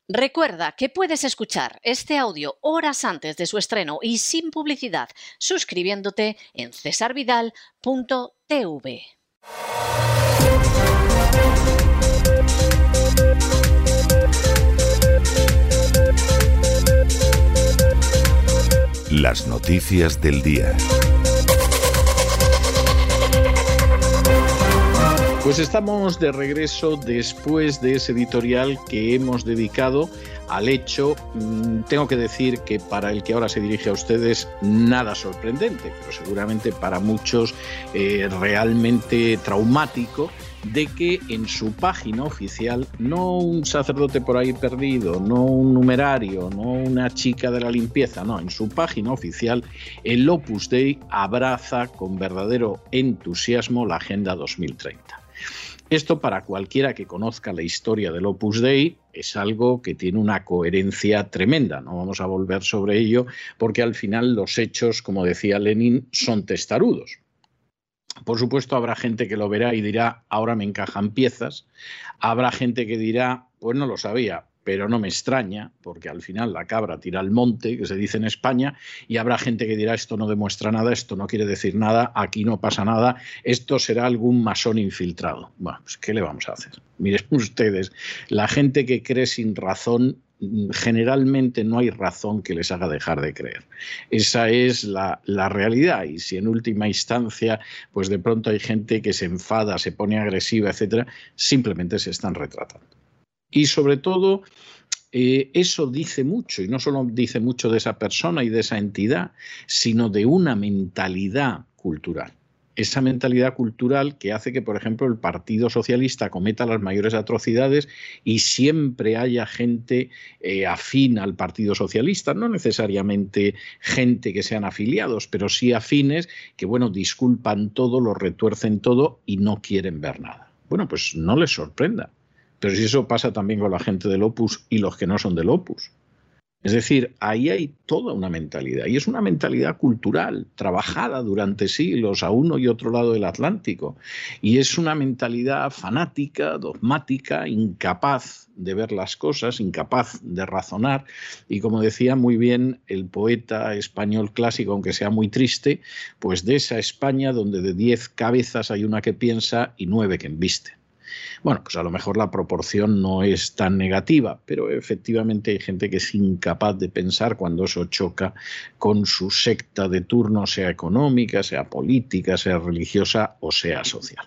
Recuerda que puedes escuchar este audio horas antes de su estreno y sin publicidad suscribiéndote en cesarvidal.tv. Las noticias del día. Pues estamos de regreso después de ese editorial que hemos dedicado al hecho, tengo que decir que para el que ahora se dirige a ustedes, nada sorprendente, pero seguramente para muchos realmente traumático, de que en su página oficial, no un sacerdote por ahí perdido, no un numerario, no una chica de la limpieza, no, en su página oficial el Opus Dei abraza con verdadero entusiasmo la Agenda 2030. Esto, para cualquiera que conozca la historia del Opus Dei, es algo que tiene una coherencia tremenda. No vamos a volver sobre ello porque al final los hechos, como decía Lenin, son testarudos. Por supuesto, habrá gente que lo verá y dirá, ahora me encajan piezas. Habrá gente que dirá, pues no lo sabía, pero no me extraña, porque al final la cabra tira al monte, que se dice en España, y habrá gente que dirá, esto no demuestra nada, esto no quiere decir nada, aquí no pasa nada, esto será algún masón infiltrado. Bueno, pues ¿qué le vamos a hacer? Miren ustedes, la gente que cree sin razón, generalmente no hay razón que les haga dejar de creer. Esa es la realidad, y si en última instancia pues de pronto hay gente que se enfada, se pone agresiva, etcétera, simplemente se están retratando. Y sobre todo, eso dice mucho, y no solo dice mucho de esa persona y de esa entidad, sino de una mentalidad cultural. Esa mentalidad cultural que hace que, por ejemplo, el Partido Socialista cometa las mayores atrocidades y siempre haya gente afín al Partido Socialista, no necesariamente gente que sean afiliados, pero sí afines que, bueno, disculpan todo, lo retuercen todo y no quieren ver nada. Bueno, pues no les sorprenda. Pero si eso pasa también con la gente del Opus y los que no son del Opus. Es decir, ahí hay toda una mentalidad, y es una mentalidad cultural, trabajada durante siglos a uno y otro lado del Atlántico. Y es una mentalidad fanática, dogmática, incapaz de ver las cosas, incapaz de razonar. Y como decía muy bien el poeta español clásico, aunque sea muy triste, pues de esa España donde de 10 cabezas hay una que piensa y 9 que embisten. Bueno, pues a lo mejor la proporción no es tan negativa, pero efectivamente hay gente que es incapaz de pensar cuando eso choca con su secta de turno, sea económica, sea política, sea religiosa o sea social.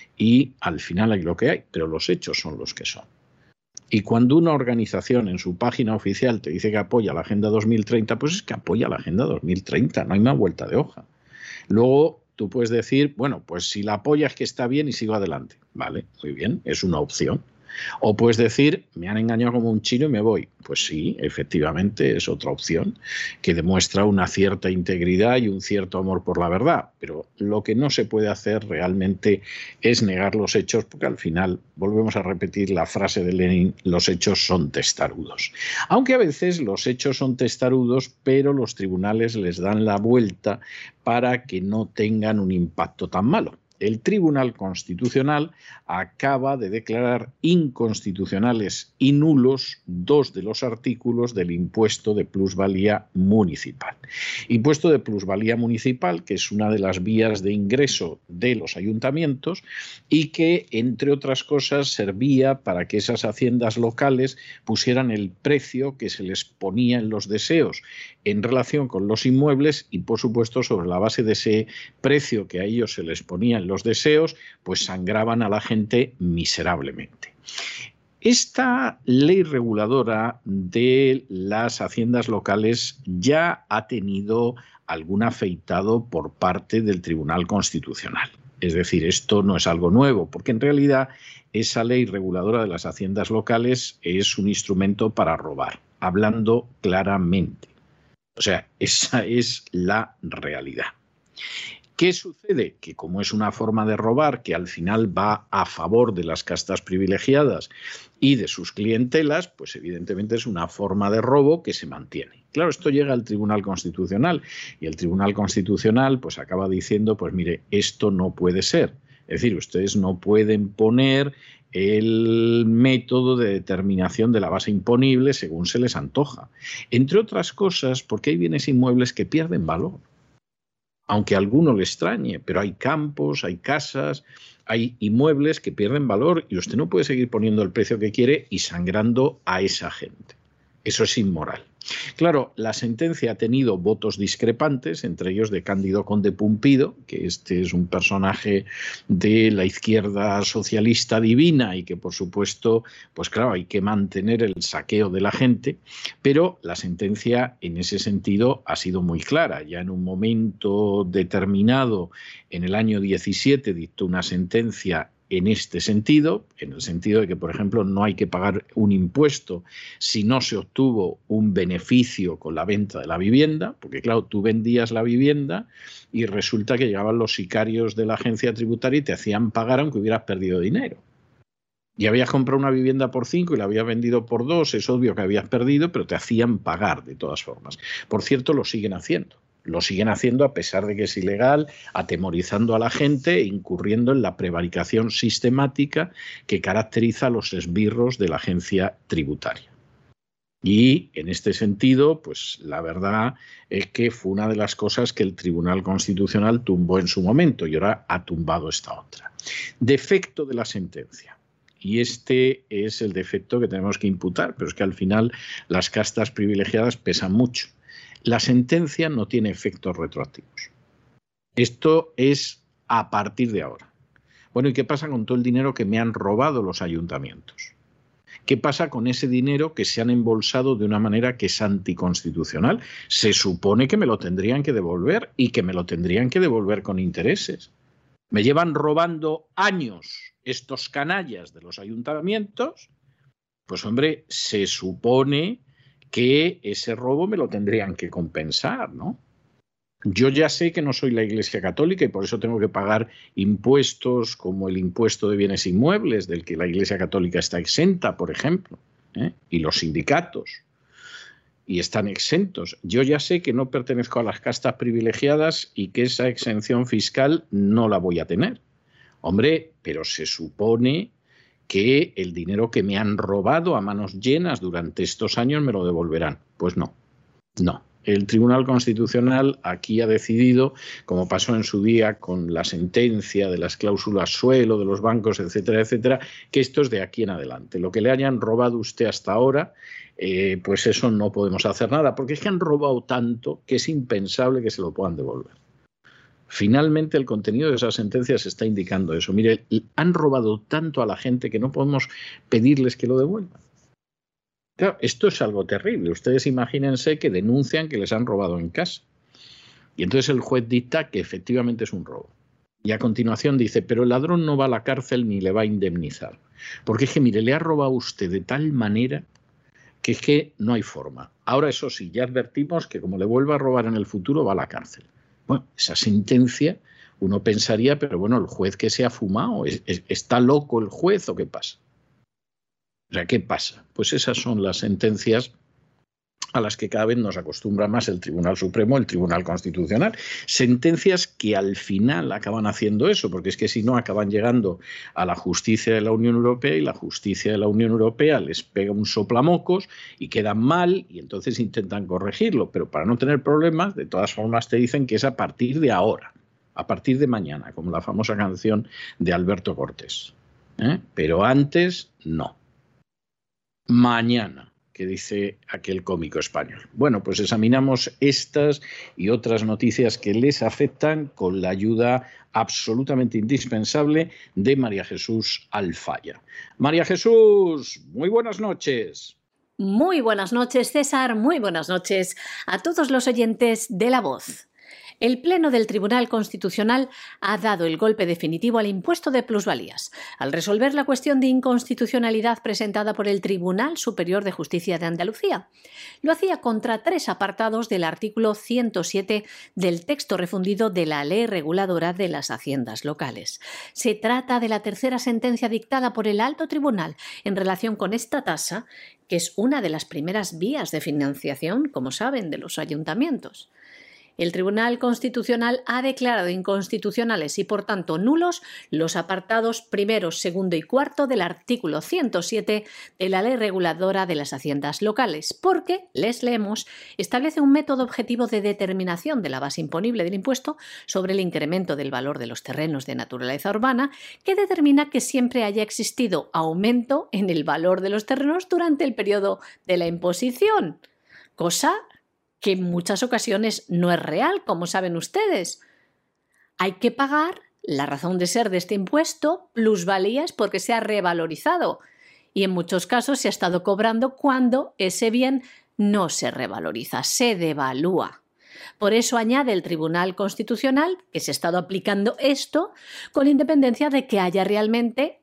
Y al final hay lo que hay, pero los hechos son los que son. Y cuando una organización en su página oficial te dice que apoya la Agenda 2030, pues es que apoya la Agenda 2030, no hay más vuelta de hoja. Luego tú puedes decir, bueno, pues si la apoyas es que está bien y sigo adelante. Vale, muy bien, es una opción. O puedes decir, me han engañado como un chino y me voy. Pues sí, efectivamente es otra opción que demuestra una cierta integridad y un cierto amor por la verdad. Pero lo que no se puede hacer realmente es negar los hechos, porque al final, volvemos a repetir la frase de Lenin, los hechos son testarudos. Aunque a veces los hechos son testarudos, pero los tribunales les dan la vuelta para que no tengan un impacto tan malo. El Tribunal Constitucional acaba de declarar inconstitucionales y nulos 2 de los artículos del impuesto de plusvalía municipal. Impuesto de plusvalía municipal, que es una de las vías de ingreso de los ayuntamientos y que, entre otras cosas, servía para que esas haciendas locales pusieran el precio que se les ponía en los deseos en relación con los inmuebles y, por supuesto, sobre la base de ese precio que a ellos se les ponía en los deseos, pues sangraban a la gente miserablemente. Esta ley reguladora de las haciendas locales ya ha tenido algún afeitado por parte del Tribunal Constitucional. Es decir, esto no es algo nuevo, porque en realidad esa ley reguladora de las haciendas locales es un instrumento para robar, hablando claramente. O sea, esa es la realidad. ¿Qué sucede? Que como es una forma de robar que al final va a favor de las castas privilegiadas y de sus clientelas, pues evidentemente es una forma de robo que se mantiene. Claro, esto llega al Tribunal Constitucional y el Tribunal Constitucional pues acaba diciendo, pues mire, esto no puede ser. Es decir, ustedes no pueden poner el método de determinación de la base imponible según se les antoja. Entre otras cosas, porque hay bienes inmuebles que pierden valor. Aunque a alguno le extrañe, pero hay campos, hay casas, hay inmuebles que pierden valor y usted no puede seguir poniendo el precio que quiere y sangrando a esa gente. Eso es inmoral. Claro, la sentencia ha tenido votos discrepantes, entre ellos de Cándido Conde Pumpido, que este es un personaje de la izquierda socialista divina y que, por supuesto, pues claro, hay que mantener el saqueo de la gente, pero la sentencia en ese sentido ha sido muy clara. Ya en un momento determinado, en el año 17, dictó una sentencia en este sentido, en el sentido de que, por ejemplo, no hay que pagar un impuesto si no se obtuvo un beneficio con la venta de la vivienda, porque claro, tú vendías la vivienda y resulta que llegaban los sicarios de la agencia tributaria y te hacían pagar aunque hubieras perdido dinero. Y habías comprado una vivienda por 5 y la habías vendido por 2, es obvio que habías perdido, pero te hacían pagar de todas formas. Por cierto, lo siguen haciendo. Lo siguen haciendo a pesar de que es ilegal, atemorizando a la gente e incurriendo en la prevaricación sistemática que caracteriza a los esbirros de la agencia tributaria. Y en este sentido, pues la verdad es que fue una de las cosas que el Tribunal Constitucional tumbó en su momento y ahora ha tumbado esta otra. Defecto de la sentencia. Y este es el defecto que tenemos que imputar, pero es que al final las castas privilegiadas pesan mucho. La sentencia no tiene efectos retroactivos. Esto es a partir de ahora. Bueno, ¿y qué pasa con todo el dinero que me han robado los ayuntamientos? ¿Qué pasa con ese dinero que se han embolsado de una manera que es anticonstitucional? Se supone que me lo tendrían que devolver y que me lo tendrían que devolver con intereses. Me llevan robando años estos canallas de los ayuntamientos. Pues hombre, se supone que ese robo me lo tendrían que compensar, ¿no? Yo ya sé que no soy la Iglesia Católica y por eso tengo que pagar impuestos como el impuesto de bienes inmuebles, del que la Iglesia Católica está exenta, por ejemplo, y los sindicatos, y están exentos. Yo ya sé que no pertenezco a las castas privilegiadas y que esa exención fiscal no la voy a tener. Hombre, pero se supone que el dinero que me han robado a manos llenas durante estos años me lo devolverán. Pues no, no. El Tribunal Constitucional aquí ha decidido, como pasó en su día con la sentencia de las cláusulas suelo de los bancos, etcétera, etcétera, que esto es de aquí en adelante. Lo que le hayan robado usted hasta ahora, pues eso no podemos hacer nada, porque es que han robado tanto que es impensable que se lo puedan devolver. Finalmente, el contenido de esas sentencias está indicando eso. Mire, han robado tanto a la gente que no podemos pedirles que lo devuelvan. Claro, esto es algo terrible. Ustedes imagínense que denuncian que les han robado en casa. Y entonces el juez dicta que efectivamente es un robo. Y a continuación dice, pero el ladrón no va a la cárcel ni le va a indemnizar. Porque es que, mire, le ha robado a usted de tal manera que es que no hay forma. Ahora, eso sí, ya advertimos que como le vuelva a robar en el futuro, va a la cárcel. Bueno, esa sentencia uno pensaría, pero bueno, el juez que se ha fumado, ¿está loco el juez o qué pasa? O sea, ¿qué pasa? Pues esas son las sentencias a las que cada vez nos acostumbra más el Tribunal Supremo, el Tribunal Constitucional. Sentencias que al final acaban haciendo eso, porque es que si no acaban llegando a la justicia de la Unión Europea y la justicia de la Unión Europea les pega un soplamocos y quedan mal y entonces intentan corregirlo. Pero para no tener problemas, de todas formas te dicen que es a partir de ahora, a partir de mañana, como la famosa canción de Alberto Cortés. Pero antes no. Mañana, que dice aquel cómico español. Bueno, pues examinamos estas y otras noticias que les afectan con la ayuda absolutamente indispensable de María Jesús Alfaya. María Jesús, muy buenas noches. Muy buenas noches, César. Muy buenas noches a todos los oyentes de La Voz. El Pleno del Tribunal Constitucional ha dado el golpe definitivo al impuesto de plusvalías, al resolver la cuestión de inconstitucionalidad presentada por el Tribunal Superior de Justicia de Andalucía. Lo hacía contra 3 apartados del artículo 107 del texto refundido de la Ley Reguladora de las Haciendas Locales. Se trata de la tercera sentencia dictada por el Alto Tribunal en relación con esta tasa, que es una de las primeras vías de financiación, como saben, de los ayuntamientos. El Tribunal Constitucional ha declarado inconstitucionales y, por tanto, nulos los apartados primero, segundo y cuarto del artículo 107 de la Ley Reguladora de las Haciendas Locales, porque, les leemos, establece un método objetivo de determinación de la base imponible del impuesto sobre el incremento del valor de los terrenos de naturaleza urbana, que determina que siempre haya existido aumento en el valor de los terrenos durante el periodo de la imposición, cosa que en muchas ocasiones no es real, como saben ustedes. Hay que pagar la razón de ser de este impuesto, plusvalías, porque se ha revalorizado, y en muchos casos se ha estado cobrando cuando ese bien no se revaloriza, se devalúa. Por eso añade el Tribunal Constitucional que se ha estado aplicando esto con independencia de que haya realmente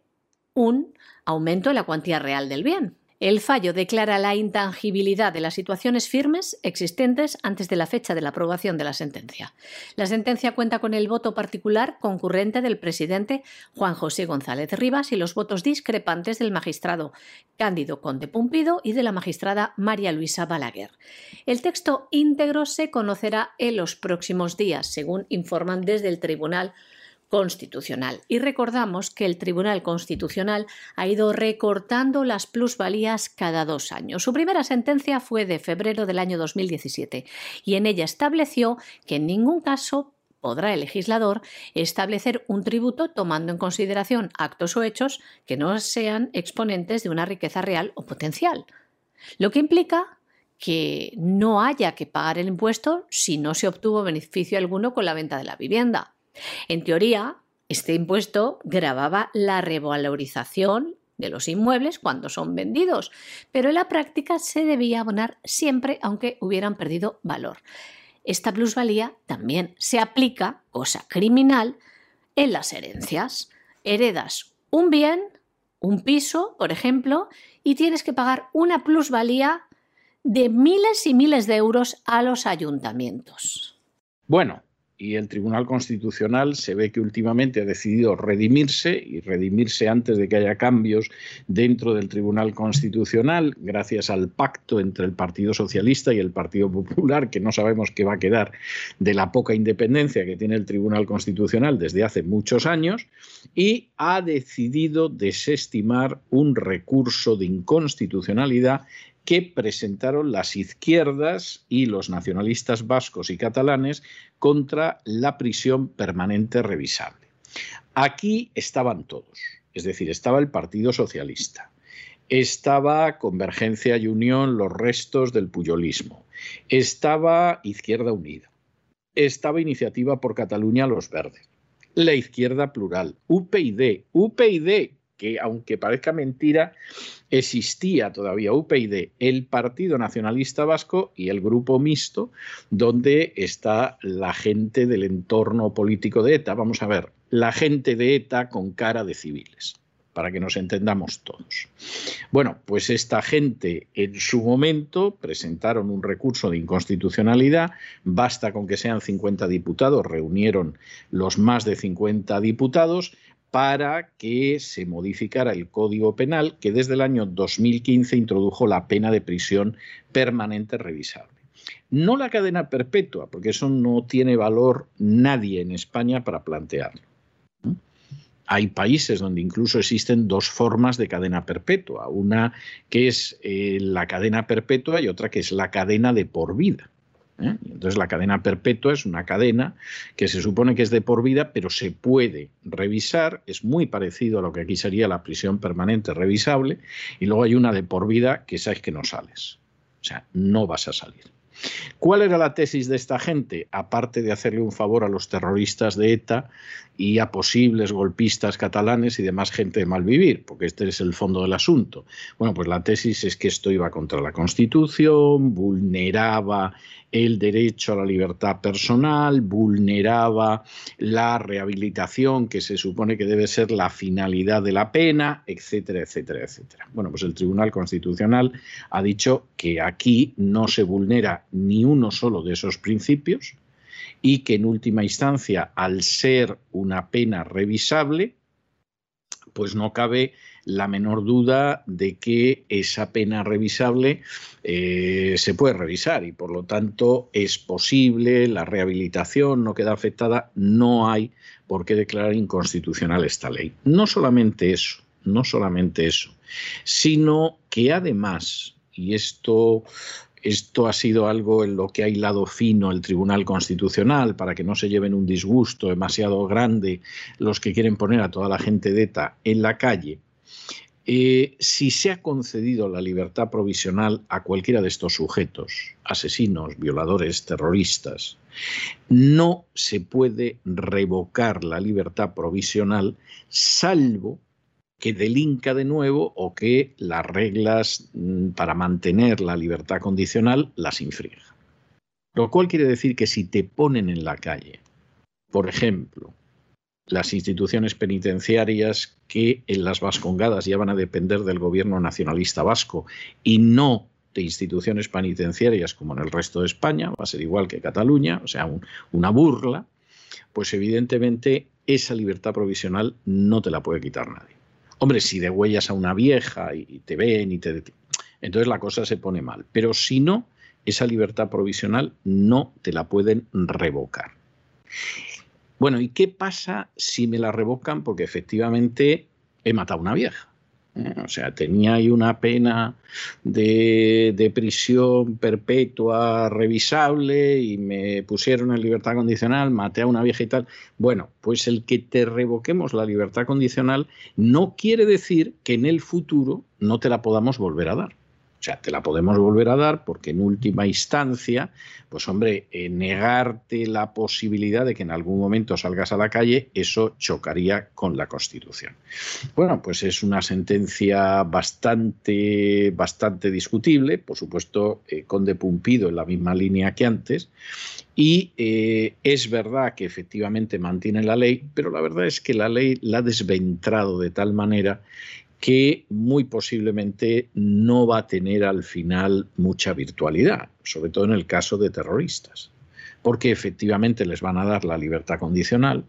un aumento en la cuantía real del bien. El fallo declara la intangibilidad de las situaciones firmes existentes antes de la fecha de la aprobación de la sentencia. La sentencia cuenta con el voto particular concurrente del presidente Juan José González Rivas y los votos discrepantes del magistrado Cándido Conde Pumpido y de la magistrada María Luisa Balaguer. El texto íntegro se conocerá en los próximos días, según informan desde el Tribunal Constitucional. Y recordamos que el Tribunal Constitucional ha ido recortando las plusvalías cada 2 años. Su primera sentencia fue de febrero del año 2017 y en ella estableció que en ningún caso podrá el legislador establecer un tributo tomando en consideración actos o hechos que no sean exponentes de una riqueza real o potencial, lo que implica que no haya que pagar el impuesto si no se obtuvo beneficio alguno con la venta de la vivienda. En teoría, este impuesto gravaba la revalorización de los inmuebles cuando son vendidos, pero en la práctica se debía abonar siempre aunque hubieran perdido valor. Esta plusvalía también se aplica, cosa criminal, en las herencias. Heredas un bien, un piso, por ejemplo, y tienes que pagar una plusvalía de miles y miles de euros a los ayuntamientos. Bueno, y el Tribunal Constitucional se ve que últimamente ha decidido redimirse antes de que haya cambios dentro del Tribunal Constitucional, gracias al pacto entre el Partido Socialista y el Partido Popular, que no sabemos qué va a quedar de la poca independencia que tiene el Tribunal Constitucional desde hace muchos años, y ha decidido desestimar un recurso de inconstitucionalidad que presentaron las izquierdas y los nacionalistas vascos y catalanes contra la prisión permanente revisable. Aquí estaban todos, es decir, estaba el Partido Socialista, estaba Convergencia y Unión, los restos del puyolismo, estaba Izquierda Unida, estaba Iniciativa por Cataluña, los Verdes, la Izquierda Plural, UPyD, que aunque parezca mentira, existía todavía UPyD, el Partido Nacionalista Vasco y el Grupo Mixto, donde está la gente del entorno político de ETA. Vamos a ver, la gente de ETA con cara de civiles, para que nos entendamos todos. Bueno, pues esta gente en su momento presentaron un recurso de inconstitucionalidad, basta con que sean 50 diputados, reunieron los más de 50 diputados, para que se modificara el Código Penal, que desde el año 2015 introdujo la pena de prisión permanente revisable. No la cadena perpetua, porque eso no tiene valor nadie en España para plantearlo. Hay países donde incluso existen 2 formas de cadena perpetua, una que es la cadena perpetua y otra que es la cadena de por vida. Entonces la cadena perpetua es una cadena que se supone que es de por vida, pero se puede revisar, es muy parecido a lo que aquí sería la prisión permanente revisable, y luego hay una de por vida que sabes que no sales, o sea, no vas a salir. ¿Cuál era la tesis de esta gente? Aparte de hacerle un favor a los terroristas de ETA y a posibles golpistas catalanes y demás gente de mal vivir, porque este es el fondo del asunto. Bueno, pues la tesis es que esto iba contra la Constitución, vulneraba el derecho a la libertad personal, vulneraba la rehabilitación que se supone que debe ser la finalidad de la pena, etcétera, etcétera, etcétera. Bueno, pues el Tribunal Constitucional ha dicho que aquí no se vulnera ni uno solo de esos principios y que en última instancia, al ser una pena revisable, pues no cabe la menor duda de que esa pena revisable se puede revisar y por lo tanto es posible la rehabilitación, no queda afectada, no hay por qué declarar inconstitucional esta ley. No solamente eso, sino que además, y esto ha sido algo en lo que ha hilado fino el Tribunal Constitucional para que no se lleven un disgusto demasiado grande los que quieren poner a toda la gente de ETA en la calle. Si se ha concedido la libertad provisional a cualquiera de estos sujetos, asesinos, violadores, terroristas, no se puede revocar la libertad provisional salvo que delinca de nuevo o que las reglas para mantener la libertad condicional las infrinja. Lo cual quiere decir que si te ponen en la calle, por ejemplo, las instituciones penitenciarias que en las Vascongadas ya van a depender del gobierno nacionalista vasco y no de instituciones penitenciarias como en el resto de España, va a ser igual que Cataluña, o sea, una burla, pues evidentemente esa libertad provisional no te la puede quitar nadie. Hombre, si degüellas a una vieja y te ven entonces la cosa se pone mal. Pero si no, esa libertad provisional no te la pueden revocar. Bueno, ¿y qué pasa si me la revocan porque efectivamente he matado a una vieja? O sea, tenía ahí una pena de prisión perpetua revisable y me pusieron en libertad condicional, maté a una vieja y tal. Bueno, pues el que te revoquemos la libertad condicional no quiere decir que en el futuro no te la podamos volver a dar. O sea, te la podemos volver a dar porque en última instancia, pues hombre, negarte la posibilidad de que en algún momento salgas a la calle, eso chocaría con la Constitución. Bueno, pues es una sentencia bastante discutible, por supuesto, Conde Pumpido en la misma línea que antes, y es verdad que efectivamente mantiene la ley, pero la verdad es que la ley la ha desventrado de tal manera que muy posiblemente no va a tener al final mucha virtualidad, sobre todo en el caso de terroristas, porque efectivamente les van a dar la libertad condicional.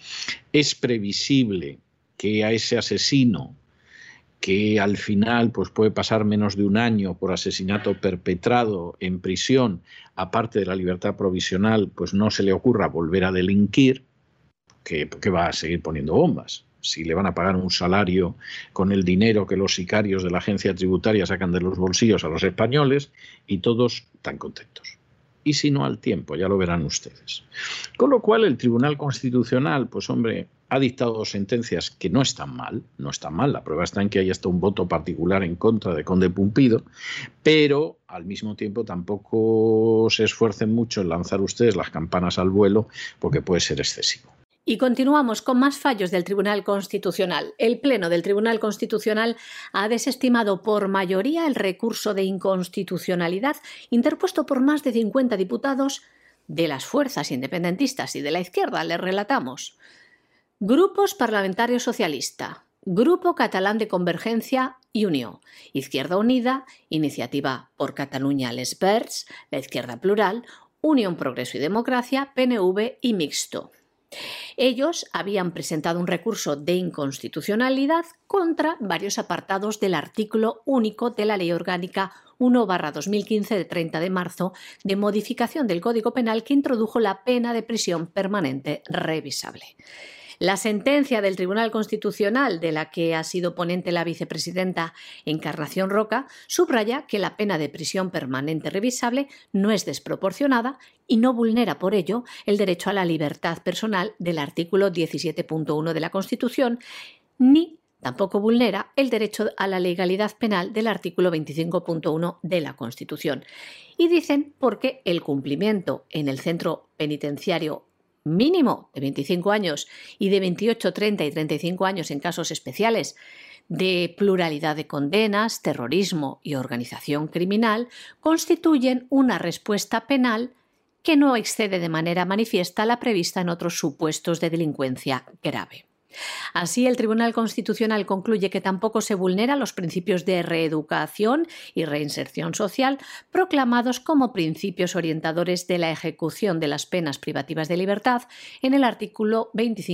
Es previsible que a ese asesino, que al final pues puede pasar menos de un año por asesinato perpetrado en prisión, aparte de la libertad provisional, pues no se le ocurra volver a delinquir, que va a seguir poniendo bombas. Si le van a pagar un salario con el dinero que los sicarios de la agencia tributaria sacan de los bolsillos a los españoles y todos tan contentos. Y si no, al tiempo, ya lo verán ustedes. Con lo cual el Tribunal Constitucional, pues hombre, ha dictado dos sentencias que no están mal, la prueba está en que hay hasta un voto particular en contra de Conde Pumpido, pero al mismo tiempo tampoco se esfuercen mucho en lanzar ustedes las campanas al vuelo porque puede ser excesivo. Y continuamos con más fallos del Tribunal Constitucional. El Pleno del Tribunal Constitucional ha desestimado por mayoría el recurso de inconstitucionalidad interpuesto por más de 50 diputados de las fuerzas independentistas y de la izquierda. Les relatamos. Grupos Parlamentario Socialista, Grupo Catalán de Convergencia i Unió, Izquierda Unida, Iniciativa por Catalunya Les Verds, la Izquierda Plural, Unión Progreso y Democracia, PNV y Mixto. Ellos habían presentado un recurso de inconstitucionalidad contra varios apartados del artículo único de la Ley Orgánica 1/2015 de 30 de marzo de modificación del Código Penal que introdujo la pena de prisión permanente revisable. La sentencia del Tribunal Constitucional, de la que ha sido ponente la vicepresidenta Encarnación Roca, subraya que la pena de prisión permanente revisable no es desproporcionada y no vulnera por ello el derecho a la libertad personal del artículo 17.1 de la Constitución, ni tampoco vulnera el derecho a la legalidad penal del artículo 25.1 de la Constitución. Y dicen porque el cumplimiento en el centro penitenciario mínimo de 25 años y de 28, 30 y 35 años en casos especiales de pluralidad de condenas, terrorismo y organización criminal constituyen una respuesta penal que no excede de manera manifiesta la prevista en otros supuestos de delincuencia grave. Así, el Tribunal Constitucional concluye que tampoco se vulneran los principios de reeducación y reinserción social proclamados como principios orientadores de la ejecución de las penas privativas de libertad en el artículo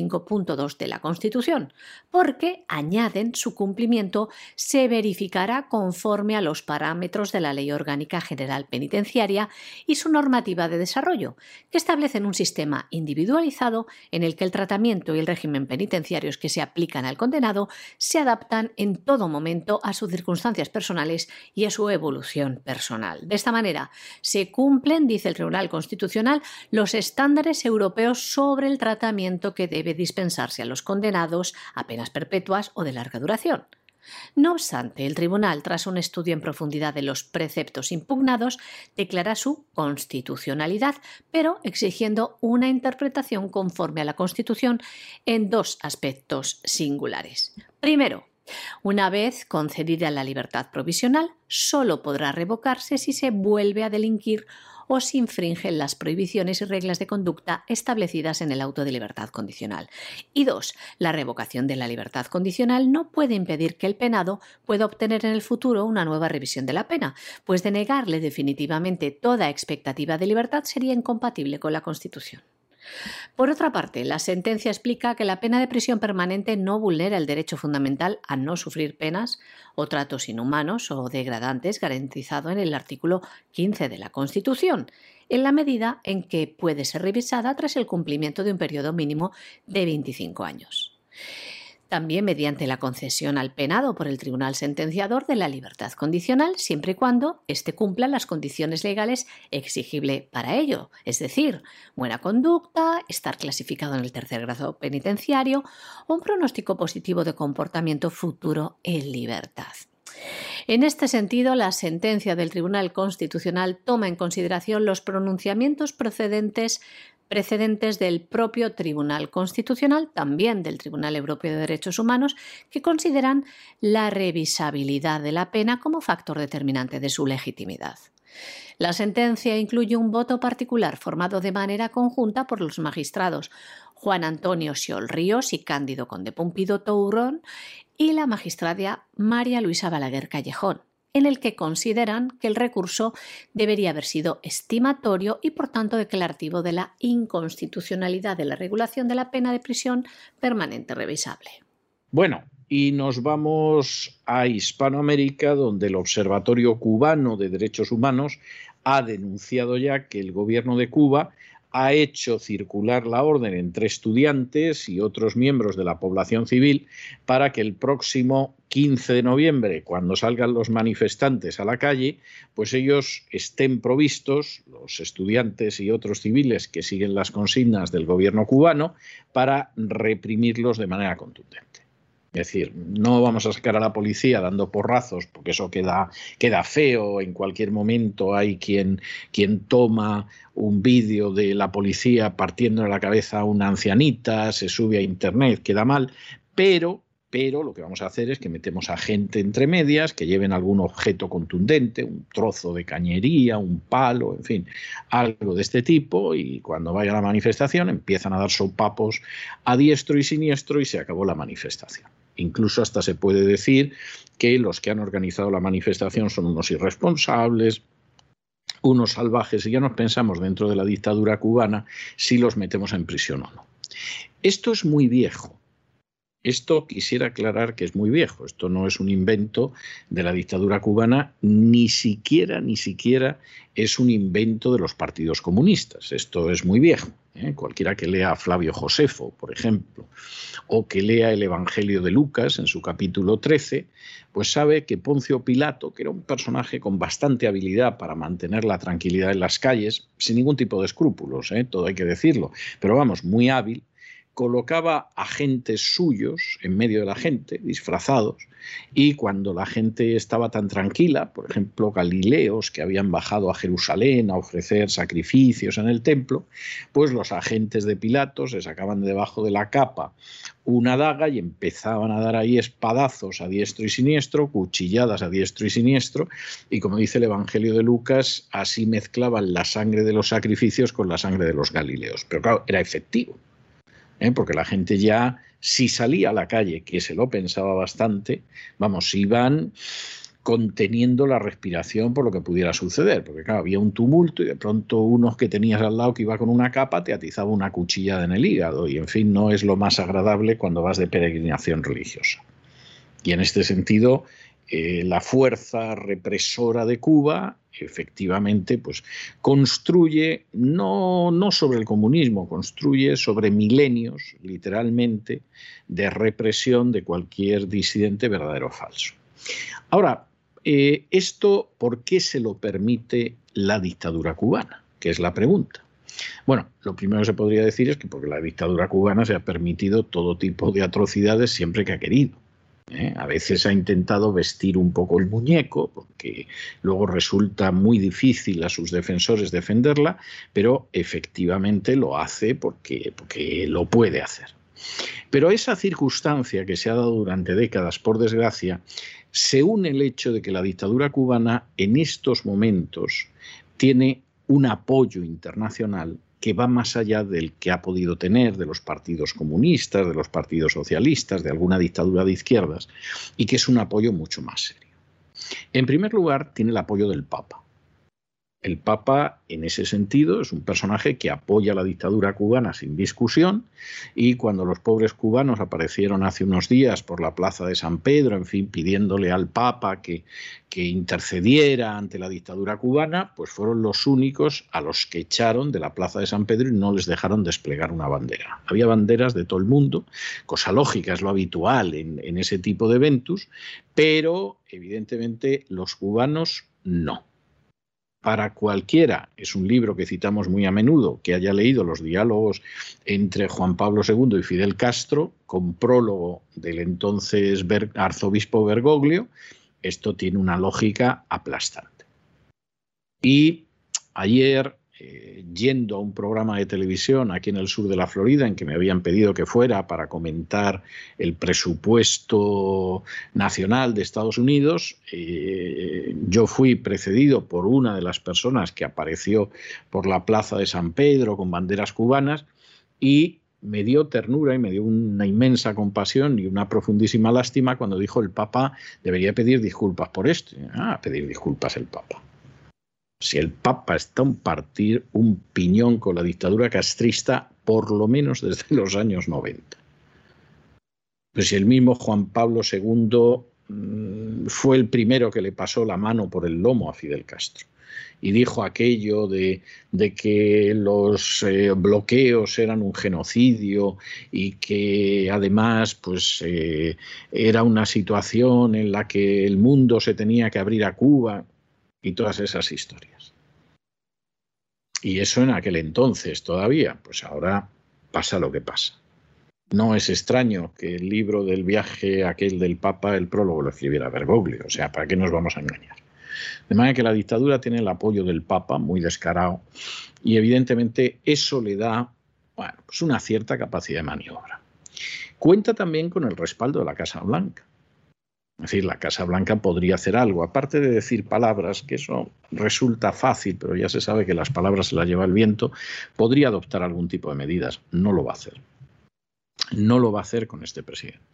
25.2 de la Constitución, porque, añaden, su cumplimiento se verificará conforme a los parámetros de la Ley Orgánica General Penitenciaria y su normativa de desarrollo, que establecen un sistema individualizado en el que el tratamiento y el régimen penitenciario que se aplican al condenado se adaptan en todo momento a sus circunstancias personales y a su evolución personal. De esta manera, se cumplen, dice el Tribunal Constitucional, los estándares europeos sobre el tratamiento que debe dispensarse a los condenados a penas perpetuas o de larga duración. No obstante, el Tribunal, tras un estudio en profundidad de los preceptos impugnados, declara su constitucionalidad, pero exigiendo una interpretación conforme a la Constitución en dos aspectos singulares. Primero, una vez concedida la libertad provisional, solo podrá revocarse si se vuelve a delinquir o se infringen las prohibiciones y reglas de conducta establecidas en el auto de libertad condicional. Y dos, la revocación de la libertad condicional no puede impedir que el penado pueda obtener en el futuro una nueva revisión de la pena, pues denegarle definitivamente toda expectativa de libertad sería incompatible con la Constitución. Por otra parte, la sentencia explica que la pena de prisión permanente no vulnera el derecho fundamental a no sufrir penas o tratos inhumanos o degradantes garantizado en el artículo 15 de la Constitución, en la medida en que puede ser revisada tras el cumplimiento de un periodo mínimo de 25 años. También mediante la concesión al penado por el tribunal sentenciador de la libertad condicional, siempre y cuando éste cumpla las condiciones legales exigibles para ello, es decir, buena conducta, estar clasificado en el tercer grado penitenciario o un pronóstico positivo de comportamiento futuro en libertad. En este sentido, la sentencia del Tribunal Constitucional toma en consideración los pronunciamientos precedentes del propio Tribunal Constitucional, también del Tribunal Europeo de Derechos Humanos, que consideran la revisabilidad de la pena como factor determinante de su legitimidad. La sentencia incluye un voto particular formado de manera conjunta por los magistrados Juan Antonio Xiol Ríos y Cándido Conde Pumpido Tourón y la magistrada María Luisa Balaguer Callejón, en el que consideran que el recurso debería haber sido estimatorio y, por tanto, declarativo de la inconstitucionalidad de la regulación de la pena de prisión permanente revisable. Bueno, y nos vamos a Hispanoamérica, donde el Observatorio Cubano de Derechos Humanos ha denunciado ya que el gobierno de Cuba ha hecho circular la orden entre estudiantes y otros miembros de la población civil para que el próximo 15 de noviembre, cuando salgan los manifestantes a la calle, pues ellos estén provistos, los estudiantes y otros civiles que siguen las consignas del gobierno cubano, para reprimirlos de manera contundente. Es decir, no vamos a sacar a la policía dando porrazos, porque eso queda feo. En cualquier momento hay quien toma un vídeo de la policía partiendo la cabeza a una ancianita, se sube a internet, queda mal, pero lo que vamos a hacer es que metemos a gente entre medias que lleven algún objeto contundente, un trozo de cañería, un palo, en fin, algo de este tipo, y cuando vaya la manifestación empiezan a dar sopapos a diestro y siniestro y se acabó la manifestación. Incluso hasta se puede decir que los que han organizado la manifestación son unos irresponsables, unos salvajes, y ya nos pensamos dentro de la dictadura cubana si los metemos en prisión o no. Esto es muy viejo. Esto quisiera aclarar que es muy viejo. Esto no es un invento de la dictadura cubana, ni siquiera es un invento de los partidos comunistas. Esto es muy viejo. Cualquiera que lea a Flavio Josefo, por ejemplo, o que lea el Evangelio de Lucas en su capítulo 13, pues sabe que Poncio Pilato, que era un personaje con bastante habilidad para mantener la tranquilidad en las calles, sin ningún tipo de escrúpulos, todo hay que decirlo, pero vamos, muy hábil, colocaba agentes suyos en medio de la gente, disfrazados, y cuando la gente estaba tan tranquila, por ejemplo, galileos que habían bajado a Jerusalén a ofrecer sacrificios en el templo, pues los agentes de Pilato se sacaban de debajo de la capa una daga y empezaban a dar ahí espadazos a diestro y siniestro, cuchilladas a diestro y siniestro, y como dice el Evangelio de Lucas, así mezclaban la sangre de los sacrificios con la sangre de los galileos. Pero claro, era efectivo, porque la gente ya Si salía a la calle, que se lo pensaba bastante, vamos, iban conteniendo la respiración por lo que pudiera suceder, porque claro, había un tumulto y de pronto unos que tenías al lado que iba con una capa te atizaba una cuchillada en el hígado y en fin, no es lo más agradable cuando vas de peregrinación religiosa. Y en este sentido, la fuerza represora de Cuba efectivamente pues construye no sobre el comunismo, construye sobre milenios, literalmente, de represión de cualquier disidente verdadero o falso. Ahora, ¿esto por qué se lo permite la dictadura cubana? Que es la pregunta. Bueno, lo primero que se podría decir es que porque la dictadura cubana se ha permitido todo tipo de atrocidades siempre que ha querido. A veces ha intentado vestir un poco el muñeco, porque luego resulta muy difícil a sus defensores defenderla, pero efectivamente lo hace porque lo puede hacer. Pero a esa circunstancia que se ha dado durante décadas, por desgracia, se une el hecho de que la dictadura cubana en estos momentos tiene un apoyo internacional que va más allá del que ha podido tener de los partidos comunistas, de los partidos socialistas, de alguna dictadura de izquierdas, y que es un apoyo mucho más serio. En primer lugar, tiene el apoyo del Papa. El Papa, en ese sentido, es un personaje que apoya la dictadura cubana sin discusión, y cuando los pobres cubanos aparecieron hace unos días por la plaza de San Pedro, en fin, pidiéndole al Papa que intercediera ante la dictadura cubana, pues fueron los únicos a los que echaron de la plaza de San Pedro y no les dejaron desplegar una bandera. Había banderas de todo el mundo, cosa lógica, es lo habitual en ese tipo de eventos, pero evidentemente los cubanos no. Para cualquiera, es un libro que citamos muy a menudo, que haya leído los diálogos entre Juan Pablo II y Fidel Castro, con prólogo del entonces arzobispo Bergoglio, esto tiene una lógica aplastante. Y ayer, yendo a un programa de televisión aquí en el sur de la Florida, en que me habían pedido que fuera para comentar el presupuesto nacional de Estados Unidos, yo fui precedido por una de las personas que apareció por la plaza de San Pedro con banderas cubanas y me dio ternura y me dio una inmensa compasión y una profundísima lástima cuando dijo el Papa debería pedir disculpas por esto. Pedir disculpas el Papa. Si el Papa está en partir un piñón con la dictadura castrista, por lo menos desde los años 90. Pues si el mismo Juan Pablo II fue el primero que le pasó la mano por el lomo a Fidel Castro y dijo aquello de que los bloqueos eran un genocidio y que además pues era una situación en la que el mundo se tenía que abrir a Cuba y todas esas historias. Y eso en aquel entonces todavía, pues ahora pasa lo que pasa. No es extraño que el libro del viaje aquel del Papa, el prólogo, lo escribiera Bergoglio, o sea, ¿para qué nos vamos a engañar? De manera que la dictadura tiene el apoyo del Papa, muy descarado, y evidentemente eso le da, bueno, pues una cierta capacidad de maniobra. Cuenta también con el respaldo de la Casa Blanca. Es decir, la Casa Blanca podría hacer algo, aparte de decir palabras, que eso resulta fácil, pero ya se sabe que las palabras se las lleva el viento, podría adoptar algún tipo de medidas. No lo va a hacer. No lo va a hacer con este presidente.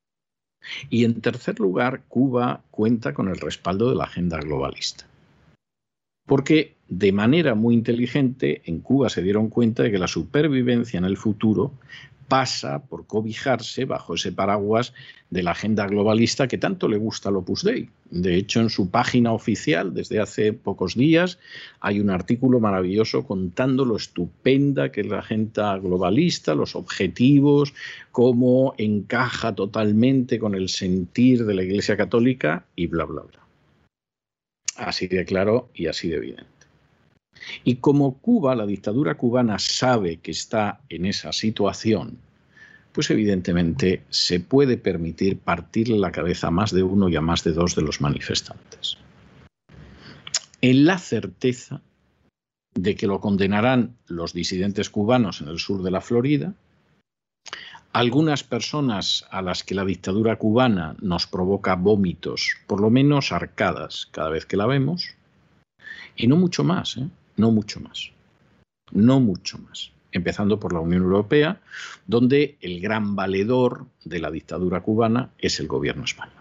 Y en tercer lugar, Cuba cuenta con el respaldo de la agenda globalista. Porque de manera muy inteligente en Cuba se dieron cuenta de que la supervivencia en el futuro pasa por cobijarse bajo ese paraguas de la agenda globalista que tanto le gusta al Opus Dei. De hecho, en su página oficial, desde hace pocos días, hay un artículo maravilloso contando lo estupenda que es la agenda globalista, los objetivos, cómo encaja totalmente con el sentir de la Iglesia Católica y bla, bla, bla. Así de claro y así de evidente. Y como Cuba, la dictadura cubana, sabe que está en esa situación, pues evidentemente se puede permitir partirle la cabeza a más de uno y a más de dos de los manifestantes. En la certeza de que lo condenarán los disidentes cubanos en el sur de la Florida, algunas personas a las que la dictadura cubana nos provoca vómitos, por lo menos arcadas cada vez que la vemos, y no mucho más, no mucho más, no mucho más. empezando por la Unión Europea, donde el gran valedor de la dictadura cubana es el gobierno español.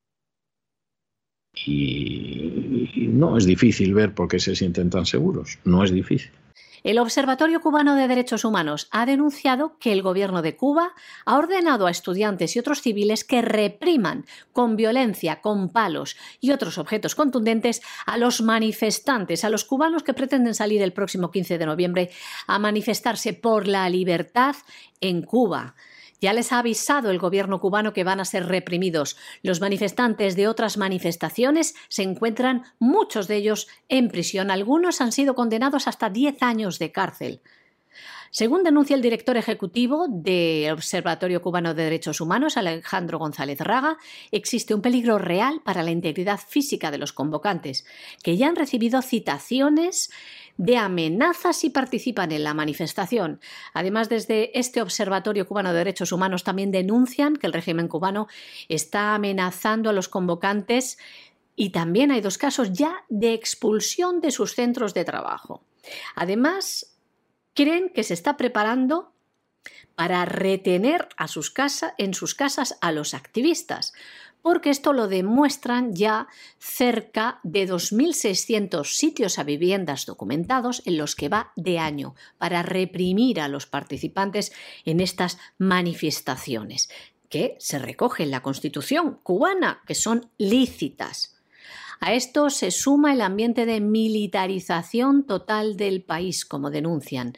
Y no es difícil ver por qué se sienten tan seguros, no es difícil. El Observatorio Cubano de Derechos Humanos ha denunciado que el gobierno de Cuba ha ordenado a estudiantes y otros civiles que repriman con violencia, con palos y otros objetos contundentes a los manifestantes, a los cubanos que pretenden salir el próximo 15 de noviembre a manifestarse por la libertad en Cuba. Ya les ha avisado el gobierno cubano que van a ser reprimidos. Los manifestantes de otras manifestaciones se encuentran, muchos de ellos, en prisión. Algunos han sido condenados hasta 10 años de cárcel. Según denuncia el director ejecutivo del Observatorio Cubano de Derechos Humanos, Alejandro González Raga, existe un peligro real para la integridad física de los convocantes, que ya han recibido citaciones de amenazas si participan en la manifestación. Además, desde este Observatorio Cubano de Derechos Humanos también denuncian que el régimen cubano está amenazando a los convocantes y también hay 2 casos ya de expulsión de sus centros de trabajo. Además, creen que se está preparando para retener en sus casas a los activistas, porque esto lo demuestran ya cerca de 2.600 sitios a viviendas documentados en los que va de año para reprimir a los participantes en estas manifestaciones, que se recoge en la Constitución cubana, que son lícitas. A esto se suma el ambiente de militarización total del país, como denuncian.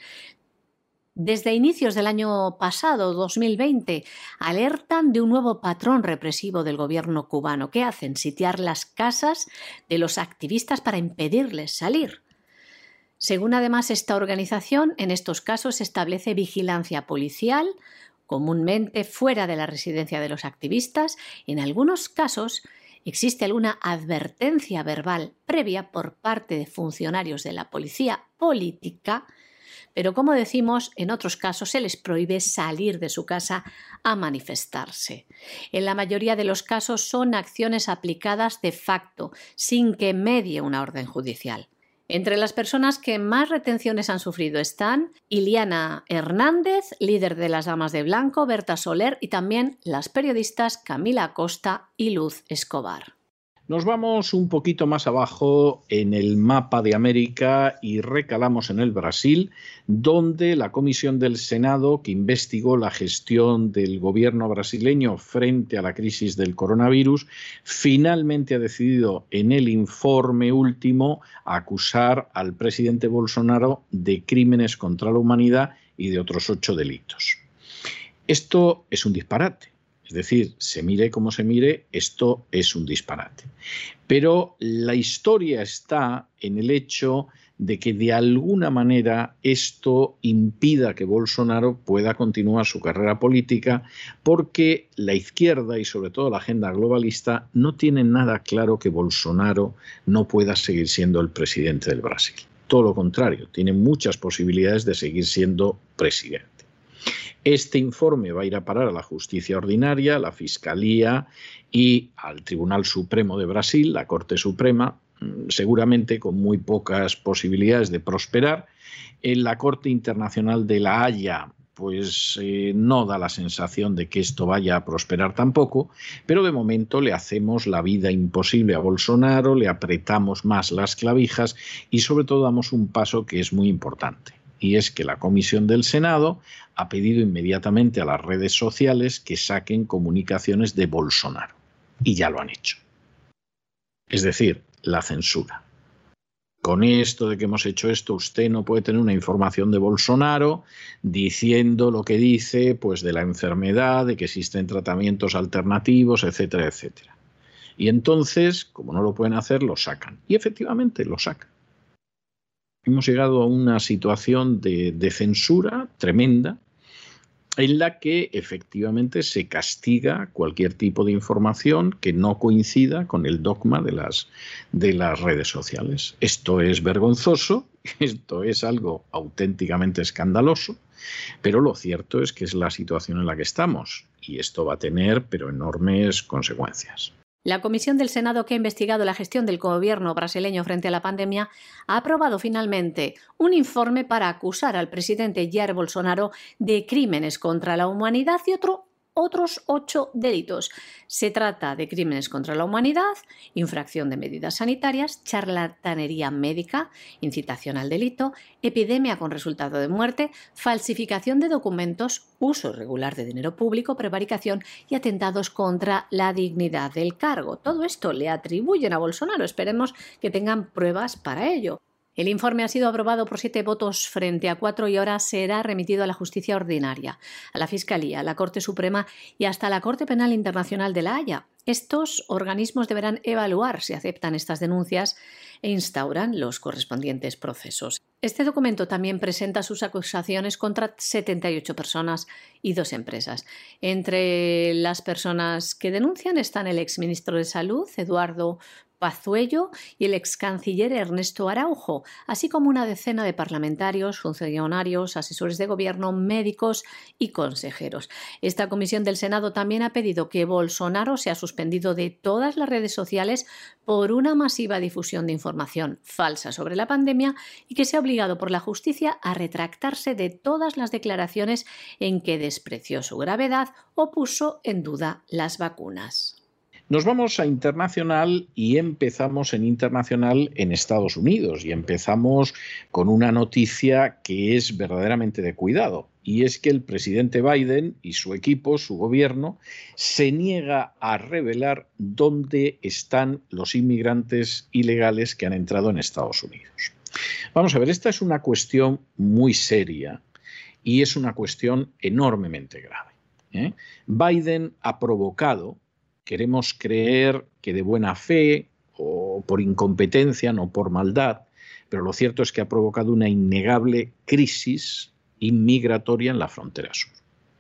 Desde inicios del año pasado, 2020, alertan de un nuevo patrón represivo del gobierno cubano. ¿Qué hacen? Sitiar las casas de los activistas para impedirles salir. Según además esta organización, en estos casos se establece vigilancia policial, comúnmente fuera de la residencia de los activistas. En algunos casos existe alguna advertencia verbal previa por parte de funcionarios de la policía política, pero como decimos, en otros casos se les prohíbe salir de su casa a manifestarse. En la mayoría de los casos son acciones aplicadas de facto, sin que medie una orden judicial. Entre las personas que más retenciones han sufrido están Iliana Hernández, líder de las Damas de Blanco, Berta Soler y también las periodistas Camila Acosta y Luz Escobar. Nos vamos un poquito más abajo en el mapa de América y recalamos en el Brasil, donde la Comisión del Senado, que investigó la gestión del gobierno brasileño frente a la crisis del coronavirus, finalmente ha decidido en el informe último acusar al presidente Bolsonaro de crímenes contra la humanidad y de otros 8 delitos. Esto es un disparate. Es decir, se mire como se mire, esto es un disparate. Pero la historia está en el hecho de que de alguna manera esto impida que Bolsonaro pueda continuar su carrera política, porque la izquierda y sobre todo la agenda globalista no tienen nada claro que Bolsonaro no pueda seguir siendo el presidente del Brasil. Todo lo contrario, tiene muchas posibilidades de seguir siendo presidente. Este informe va a ir a parar a la justicia ordinaria, a la Fiscalía y al Tribunal Supremo de Brasil, la Corte Suprema, seguramente con muy pocas posibilidades de prosperar. En la Corte Internacional de La Haya, pues no da la sensación de que esto vaya a prosperar tampoco, pero de momento le hacemos la vida imposible a Bolsonaro, le apretamos más las clavijas y sobre todo damos un paso que es muy importante. Y es que la Comisión del Senado ha pedido inmediatamente a las redes sociales que saquen comunicaciones de Bolsonaro. Y ya lo han hecho. Es decir, la censura. Con esto de que hemos hecho esto, usted no puede tener una información de Bolsonaro diciendo lo que dice, pues de la enfermedad, de que existen tratamientos alternativos, etcétera, etcétera. Y entonces, como no lo pueden hacer, lo sacan. Y efectivamente lo sacan. Hemos llegado a una situación de censura tremenda en la que efectivamente se castiga cualquier tipo de información que no coincida con el dogma de las redes sociales. Esto es vergonzoso, esto es algo auténticamente escandaloso, pero lo cierto es que es la situación en la que estamos y esto va a tener pero enormes consecuencias. La comisión del Senado que ha investigado la gestión del gobierno brasileño frente a la pandemia ha aprobado finalmente un informe para acusar al presidente Jair Bolsonaro de crímenes contra la humanidad y otros 8 delitos. Se trata de crímenes contra la humanidad, infracción de medidas sanitarias, charlatanería médica, incitación al delito, epidemia con resultado de muerte, falsificación de documentos, uso irregular de dinero público, prevaricación y atentados contra la dignidad del cargo. Todo esto le atribuyen a Bolsonaro. Esperemos que tengan pruebas para ello. El informe ha sido aprobado por 7 votos frente a 4 y ahora será remitido a la Justicia Ordinaria, a la Fiscalía, a la Corte Suprema y hasta la Corte Penal Internacional de La Haya. Estos organismos deberán evaluar si aceptan estas denuncias e instauran los correspondientes procesos. Este documento también presenta sus acusaciones contra 78 personas y 2 empresas. Entre las personas que denuncian están el exministro de Salud, Eduardo Pazuello, y el ex canciller Ernesto Araujo, así como una decena de parlamentarios, funcionarios, asesores de gobierno, médicos y consejeros. Esta comisión del Senado también ha pedido que Bolsonaro sea suspendido de todas las redes sociales por una masiva difusión de información falsa sobre la pandemia y que sea obligado por la justicia a retractarse de todas las declaraciones en que despreció su gravedad o puso en duda las vacunas. Nos vamos a internacional y empezamos en internacional en Estados Unidos y empezamos con una noticia que es verdaderamente de cuidado y es que el presidente Biden y su equipo, su gobierno, se niega a revelar dónde están los inmigrantes ilegales que han entrado en Estados Unidos. Vamos a ver, esta es una cuestión muy seria y es una cuestión enormemente grave. Biden ha provocado, queremos creer que de buena fe o por incompetencia, no por maldad, pero lo cierto es que ha provocado una innegable crisis inmigratoria en la frontera sur.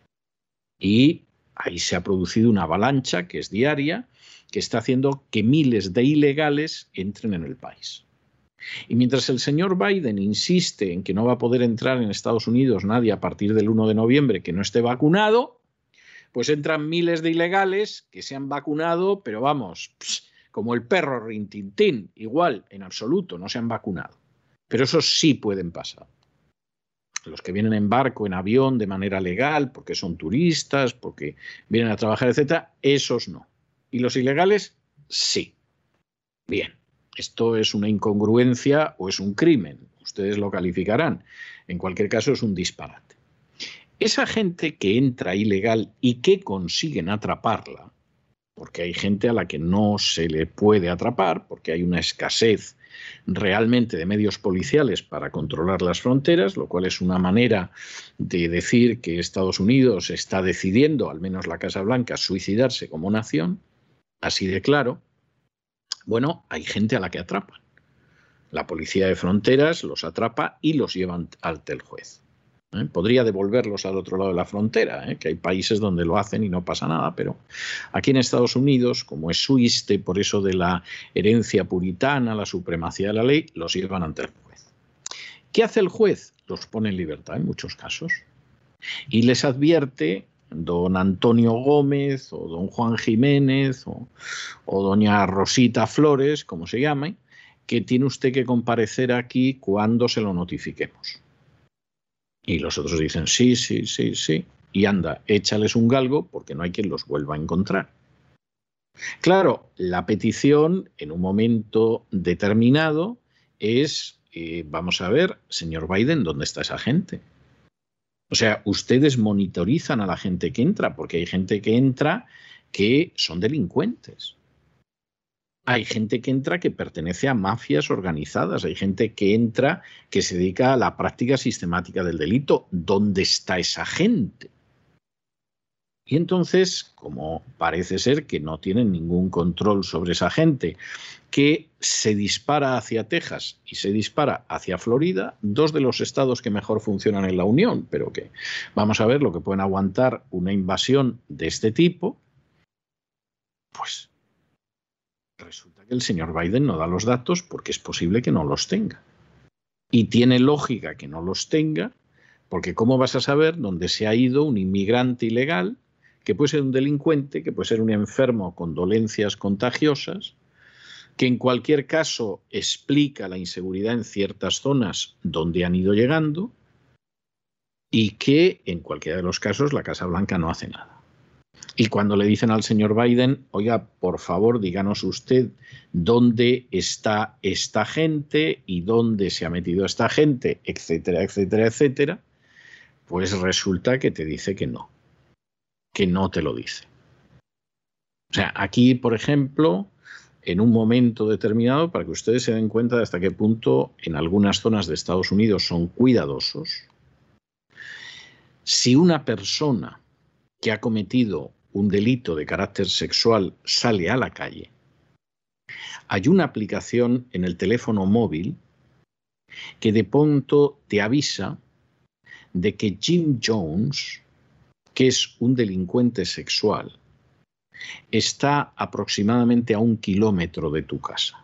Y ahí se ha producido una avalancha que es diaria, que está haciendo que miles de ilegales entren en el país. Y mientras el señor Biden insiste en que no va a poder entrar en Estados Unidos nadie a partir del 1 de noviembre que no esté vacunado, pues entran miles de ilegales que se han vacunado, pero vamos, como el perro rintintín, igual, en absoluto, no se han vacunado. Pero esos sí pueden pasar. Los que vienen en barco, en avión, de manera legal, porque son turistas, porque vienen a trabajar, etcétera, esos no. Y los ilegales, sí. Bien, esto es una incongruencia o es un crimen, ustedes lo calificarán. En cualquier caso, es un disparate. Esa gente que entra ilegal y que consiguen atraparla, porque hay gente a la que no se le puede atrapar, porque hay una escasez realmente de medios policiales para controlar las fronteras, lo cual es una manera de decir que Estados Unidos está decidiendo, al menos la Casa Blanca, suicidarse como nación, así de claro. Bueno, hay gente a la que atrapan. La policía de fronteras los atrapa y los lleva ante el juez. Podría devolverlos al otro lado de la frontera, que hay países donde lo hacen y no pasa nada, pero aquí en Estados Unidos, como es suiste por eso de la herencia puritana, la supremacía de la ley, los llevan ante el juez. ¿Qué hace el juez? Los pone en libertad en muchos casos y les advierte don Antonio Gómez o don Juan Jiménez o doña Rosita Flores, como se llame, que tiene usted que comparecer aquí cuando se lo notifiquemos. Y los otros dicen sí, sí, sí, sí. Y anda, échales un galgo porque no hay quien los vuelva a encontrar. Claro, la petición en un momento determinado es, vamos a ver, señor Biden, ¿dónde está esa gente? O sea, ustedes monitorizan a la gente que entra, porque hay gente que entra que son delincuentes. Hay gente que entra que pertenece a mafias organizadas, hay gente que entra que se dedica a la práctica sistemática del delito. ¿Dónde está esa gente? Y entonces, como parece ser que no tienen ningún control sobre esa gente, que se dispara hacia Texas y se dispara hacia Florida, 2 de los estados que mejor funcionan en la Unión, pero que vamos a ver lo que pueden aguantar una invasión de este tipo, pues resulta que el señor Biden no da los datos porque es posible que no los tenga. Y tiene lógica que no los tenga, porque ¿cómo vas a saber dónde se ha ido un inmigrante ilegal que puede ser un delincuente, que puede ser un enfermo con dolencias contagiosas, que en cualquier caso explica la inseguridad en ciertas zonas donde han ido llegando y que en cualquiera de los casos la Casa Blanca no hace nada. Y cuando le dicen al señor Biden, oiga, por favor, díganos usted dónde está esta gente y dónde se ha metido esta gente, etcétera, etcétera, etcétera, pues resulta que te dice que no te lo dice. O sea, aquí, por ejemplo, en un momento determinado, para que ustedes se den cuenta de hasta qué punto en algunas zonas de Estados Unidos son cuidadosos, si una persona que ha cometido un delito de carácter sexual sale a la calle, hay una aplicación en el teléfono móvil que de pronto te avisa de que Jim Jones, que es un delincuente sexual, está aproximadamente a 1 kilómetro de tu casa.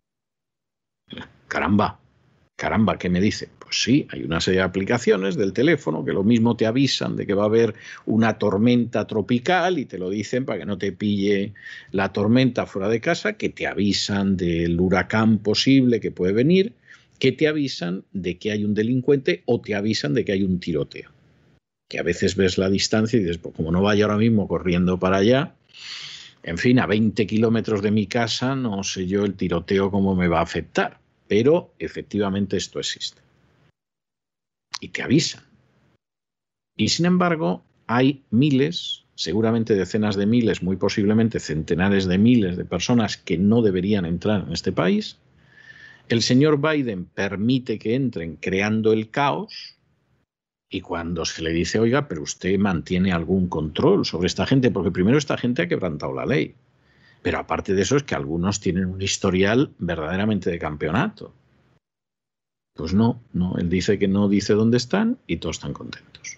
Caramba, ¿qué me dice? Pues sí, hay una serie de aplicaciones del teléfono que lo mismo te avisan de que va a haber una tormenta tropical y te lo dicen para que no te pille la tormenta fuera de casa, que te avisan del huracán posible que puede venir, que te avisan de que hay un delincuente o te avisan de que hay un tiroteo. Que a veces ves la distancia y dices, pues como no vaya ahora mismo corriendo para allá, en fin, a 20 kilómetros de mi casa, no sé yo el tiroteo cómo me va a afectar. Pero efectivamente esto existe. Y te avisan. Y sin embargo, hay miles, seguramente decenas de miles, muy posiblemente centenares de miles de personas que no deberían entrar en este país. El señor Biden permite que entren creando el caos. Y cuando se le dice, oiga, pero usted mantiene algún control sobre esta gente, porque primero esta gente ha quebrantado la ley. Pero aparte de eso es que algunos tienen un historial verdaderamente de campeonato. Pues no, él dice que no dice dónde están y todos están contentos.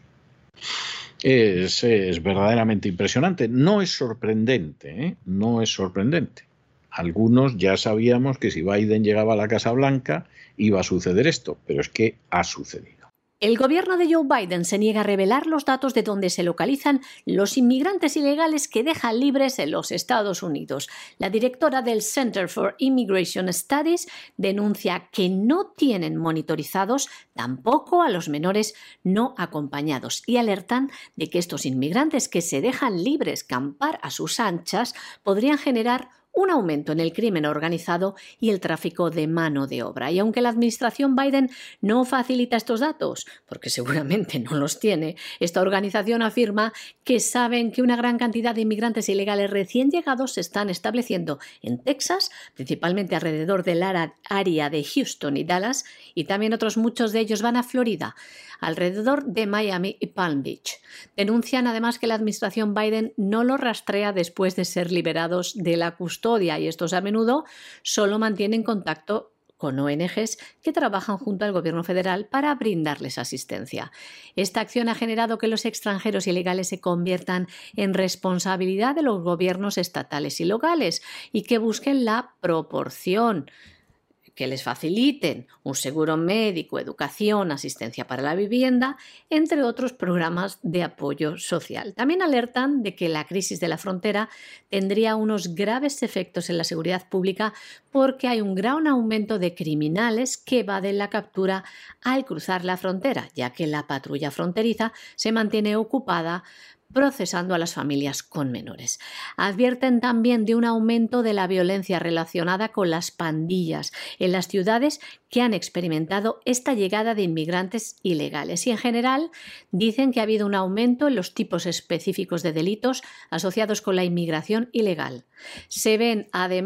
Es verdaderamente impresionante. No es sorprendente, ¿eh? No es sorprendente. Algunos ya sabíamos que si Biden llegaba a la Casa Blanca iba a suceder esto, pero es que ha sucedido. El gobierno de Joe Biden se niega a revelar los datos de dónde se localizan los inmigrantes ilegales que dejan libres en los Estados Unidos. La directora del Center for Immigration Studies denuncia que no tienen monitorizados tampoco a los menores no acompañados y alertan de que estos inmigrantes que se dejan libres campar a sus anchas podrían generar un aumento en el crimen organizado y el tráfico de mano de obra. Y aunque la administración Biden no facilita estos datos, porque seguramente no los tiene, esta organización afirma que saben que una gran cantidad de inmigrantes ilegales recién llegados se están estableciendo en Texas, principalmente alrededor del área de Houston y Dallas, y también otros muchos de ellos van a Florida, alrededor de Miami y Palm Beach. Denuncian además que la administración Biden no los rastrea después de ser liberados de la custodia y estos a menudo solo mantienen contacto con ONGs que trabajan junto al gobierno federal para brindarles asistencia. Esta acción ha generado que los extranjeros ilegales se conviertan en responsabilidad de los gobiernos estatales y locales y que busquen la proporción, que les faciliten un seguro médico, educación, asistencia para la vivienda, entre otros programas de apoyo social. También alertan de que la crisis de la frontera tendría unos graves efectos en la seguridad pública porque hay un gran aumento de criminales que evaden la captura al cruzar la frontera, ya que la patrulla fronteriza se mantiene ocupada procesando a las familias con menores. Advierten también de un aumento de la violencia relacionada con las pandillas en las ciudades que han experimentado esta llegada de inmigrantes ilegales. Y en general dicen que ha habido un aumento en los tipos específicos de delitos asociados con la inmigración ilegal. Se ve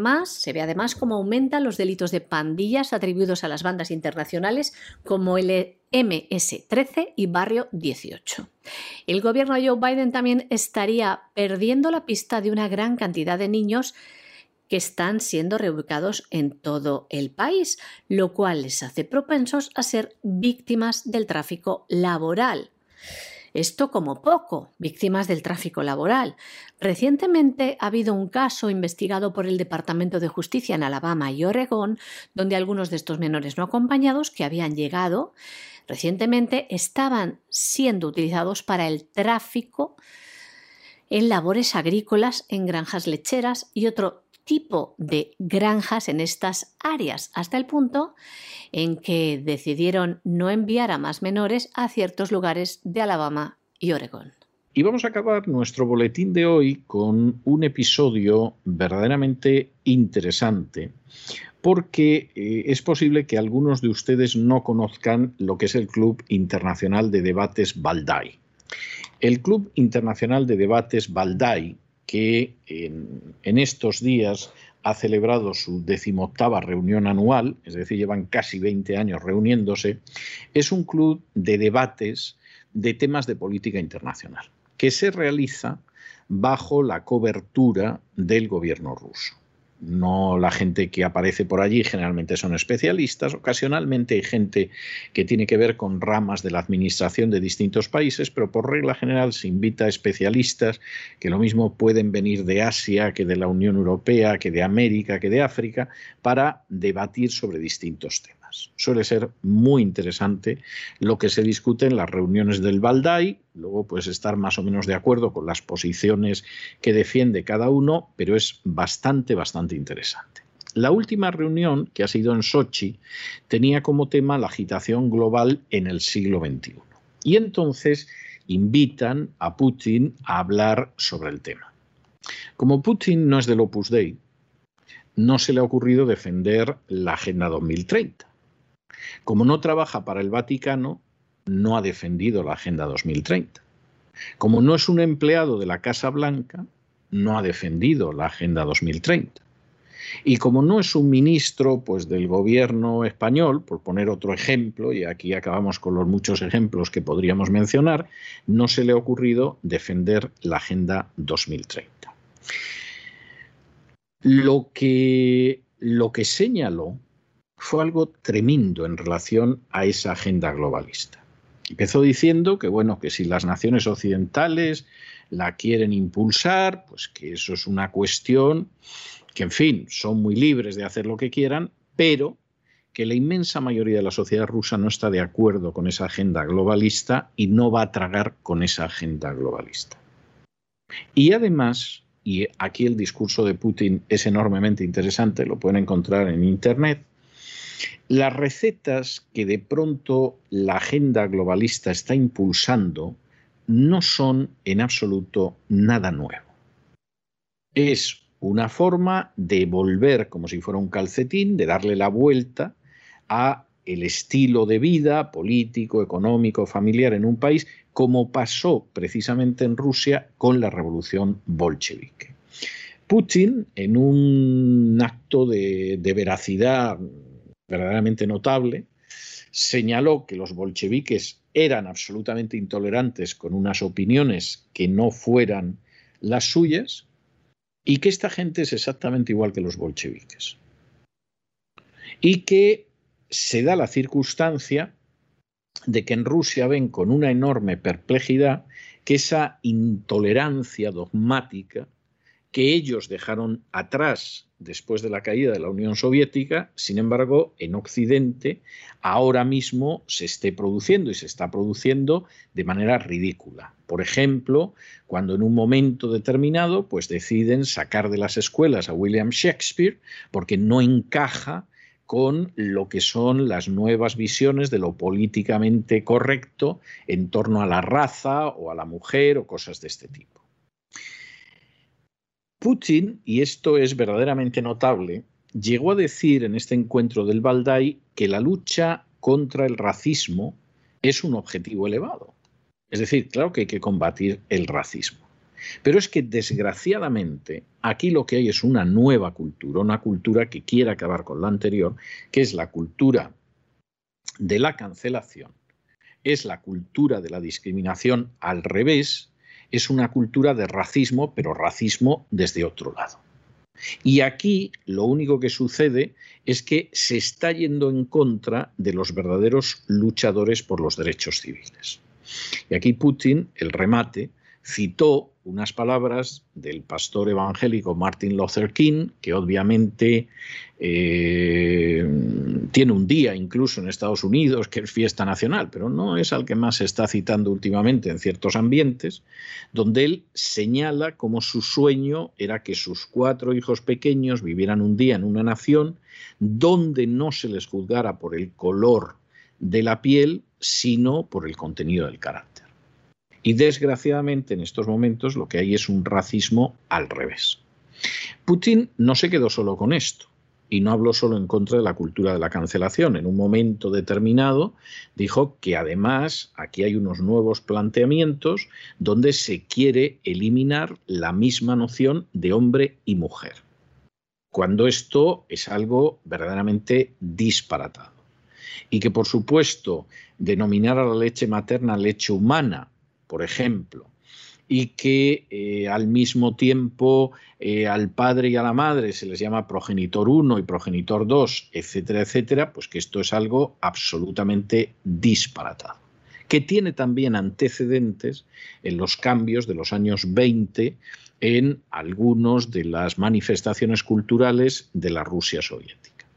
además cómo aumentan los delitos de pandillas atribuidos a las bandas internacionales como el MS-13 y Barrio 18. El gobierno de Joe Biden también estaría perdiendo la pista de una gran cantidad de niños que están siendo reubicados en todo el país, lo cual les hace propensos a ser víctimas del tráfico laboral. Esto como poco, víctimas del tráfico laboral. Recientemente ha habido un caso investigado por el Departamento de Justicia en Alabama y Oregón, donde algunos de estos menores no acompañados que habían llegado recientemente estaban siendo utilizados para el tráfico en labores agrícolas, en granjas lecheras y otro tipo de granjas en estas áreas, hasta el punto en que decidieron no enviar a más menores a ciertos lugares de Alabama y Oregón. Y vamos a acabar nuestro boletín de hoy con un episodio verdaderamente interesante, porque es posible que algunos de ustedes no conozcan lo que es el Club Internacional de Debates Valdai. El Club Internacional de Debates Valdai, que en estos días ha celebrado su 18ª reunión anual, es decir, llevan casi 20 años reuniéndose, es un club de debates de temas de política internacional, que se realiza bajo la cobertura del gobierno ruso. No la gente que aparece por allí generalmente son especialistas, ocasionalmente hay gente que tiene que ver con ramas de la administración de distintos países, pero por regla general se invita a especialistas que lo mismo pueden venir de Asia, que de la Unión Europea, que de América, que de África, para debatir sobre distintos temas. Suele ser muy interesante lo que se discute en las reuniones del Valdai, luego puedes estar más o menos de acuerdo con las posiciones que defiende cada uno, pero es bastante interesante. La última reunión, que ha sido en Sochi, tenía como tema la agitación global en el siglo XXI. Y entonces invitan a Putin a hablar sobre el tema. Como Putin no es del Opus Dei, no se le ha ocurrido defender la Agenda 2030. Como no trabaja para el Vaticano, no ha defendido la Agenda 2030. Como no es un empleado de la Casa Blanca, no ha defendido la Agenda 2030. Y como no es un ministro del gobierno español, por poner otro ejemplo, y aquí acabamos con los muchos ejemplos que podríamos mencionar, no se le ha ocurrido defender la Agenda 2030. Lo que señaló fue algo tremendo en relación a esa agenda globalista. Empezó diciendo que, que si las naciones occidentales la quieren impulsar, pues que eso es una cuestión que, en fin, son muy libres de hacer lo que quieran, pero que la inmensa mayoría de la sociedad rusa no está de acuerdo con esa agenda globalista y no va a tragar con esa agenda globalista. Y además, y aquí el discurso de Putin es enormemente interesante, lo pueden encontrar en Internet, las recetas que de pronto la agenda globalista está impulsando no son en absoluto nada nuevo. Es una forma de volver, como si fuera un calcetín, de darle la vuelta a el estilo de vida político, económico, familiar en un país, como pasó precisamente en Rusia con la revolución bolchevique. Putin, en un acto de veracidad verdaderamente notable, señaló que los bolcheviques eran absolutamente intolerantes con unas opiniones que no fueran las suyas y que esta gente es exactamente igual que los bolcheviques. Y que se da la circunstancia de que en Rusia ven con una enorme perplejidad que esa intolerancia dogmática que ellos dejaron atrás después de la caída de la Unión Soviética, sin embargo, en Occidente ahora mismo se esté produciendo y se está produciendo de manera ridícula. Por ejemplo, cuando en un momento determinado deciden sacar de las escuelas a William Shakespeare porque no encaja con lo que son las nuevas visiones de lo políticamente correcto en torno a la raza o a la mujer o cosas de este tipo. Putin, y esto es verdaderamente notable, llegó a decir en este encuentro del Valdai que la lucha contra el racismo es un objetivo elevado. Es decir, claro que hay que combatir el racismo. Pero es que, desgraciadamente, aquí lo que hay es una nueva cultura, una cultura que quiere acabar con la anterior, que es la cultura de la cancelación, es la cultura de la discriminación al revés, es una cultura de racismo, pero racismo desde otro lado. Y aquí lo único que sucede es que se está yendo en contra de los verdaderos luchadores por los derechos civiles. Y aquí Putin, el remate, citó unas palabras del pastor evangélico Martin Luther King, que obviamente tiene un día incluso en Estados Unidos que es fiesta nacional, pero no es al que más se está citando últimamente en ciertos ambientes, donde él señala cómo su sueño era que sus 4 hijos pequeños vivieran un día en una nación donde no se les juzgara por el color de la piel, sino por el contenido del carácter. Y desgraciadamente en estos momentos lo que hay es un racismo al revés. Putin no se quedó solo con esto y no habló solo en contra de la cultura de la cancelación. En un momento determinado dijo que además aquí hay unos nuevos planteamientos donde se quiere eliminar la misma noción de hombre y mujer, cuando esto es algo verdaderamente disparatado. Y que por supuesto denominar a la leche materna leche humana, por ejemplo, y que al mismo tiempo al padre y a la madre se les llama progenitor 1 y progenitor 2, etcétera, etcétera, pues que esto es algo absolutamente disparatado, que tiene también antecedentes en los cambios de los años 20 en algunas de las manifestaciones culturales de la Rusia soviética.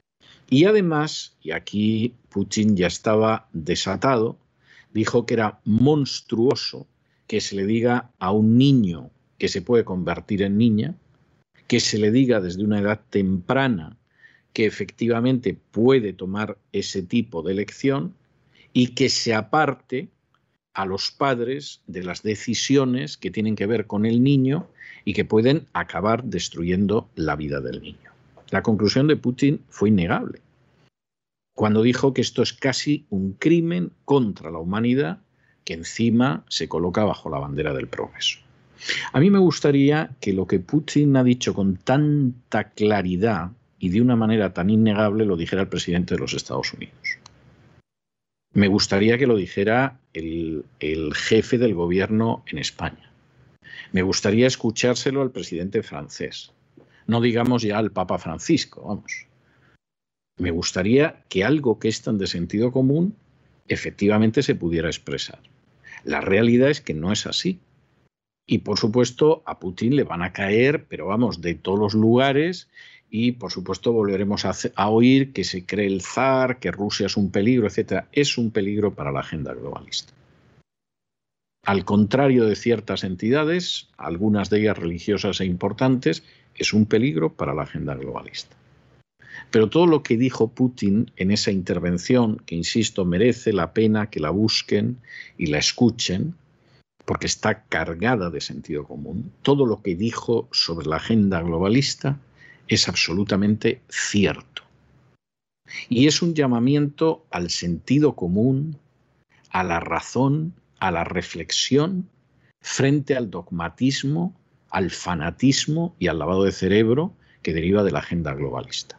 Y además, y aquí Putin ya estaba desatado, dijo que era monstruoso que se le diga a un niño que se puede convertir en niña, que se le diga desde una edad temprana que efectivamente puede tomar ese tipo de elección y que se aparte a los padres de las decisiones que tienen que ver con el niño y que pueden acabar destruyendo la vida del niño. La conclusión de Putin fue innegable cuando dijo que esto es casi un crimen contra la humanidad que encima se coloca bajo la bandera del progreso. A mí me gustaría que lo que Putin ha dicho con tanta claridad y de una manera tan innegable lo dijera el presidente de los Estados Unidos. Me gustaría que lo dijera el jefe del gobierno en España. Me gustaría escuchárselo al presidente francés. No digamos ya al Papa Francisco, vamos. Me gustaría que algo que es tan de sentido común efectivamente se pudiera expresar. La realidad es que no es así. Y por supuesto a Putin le van a caer, pero vamos, de todos los lugares, y por supuesto volveremos a oír que se cree el zar, que Rusia es un peligro, etc. Es un peligro para la agenda globalista. Al contrario de ciertas entidades, algunas de ellas religiosas e importantes, es un peligro para la agenda globalista. Pero todo lo que dijo Putin en esa intervención, que insisto, merece la pena que la busquen y la escuchen, porque está cargada de sentido común, todo lo que dijo sobre la agenda globalista es absolutamente cierto. Y es un llamamiento al sentido común, a la razón, a la reflexión, frente al dogmatismo, al fanatismo y al lavado de cerebro que deriva de la agenda globalista.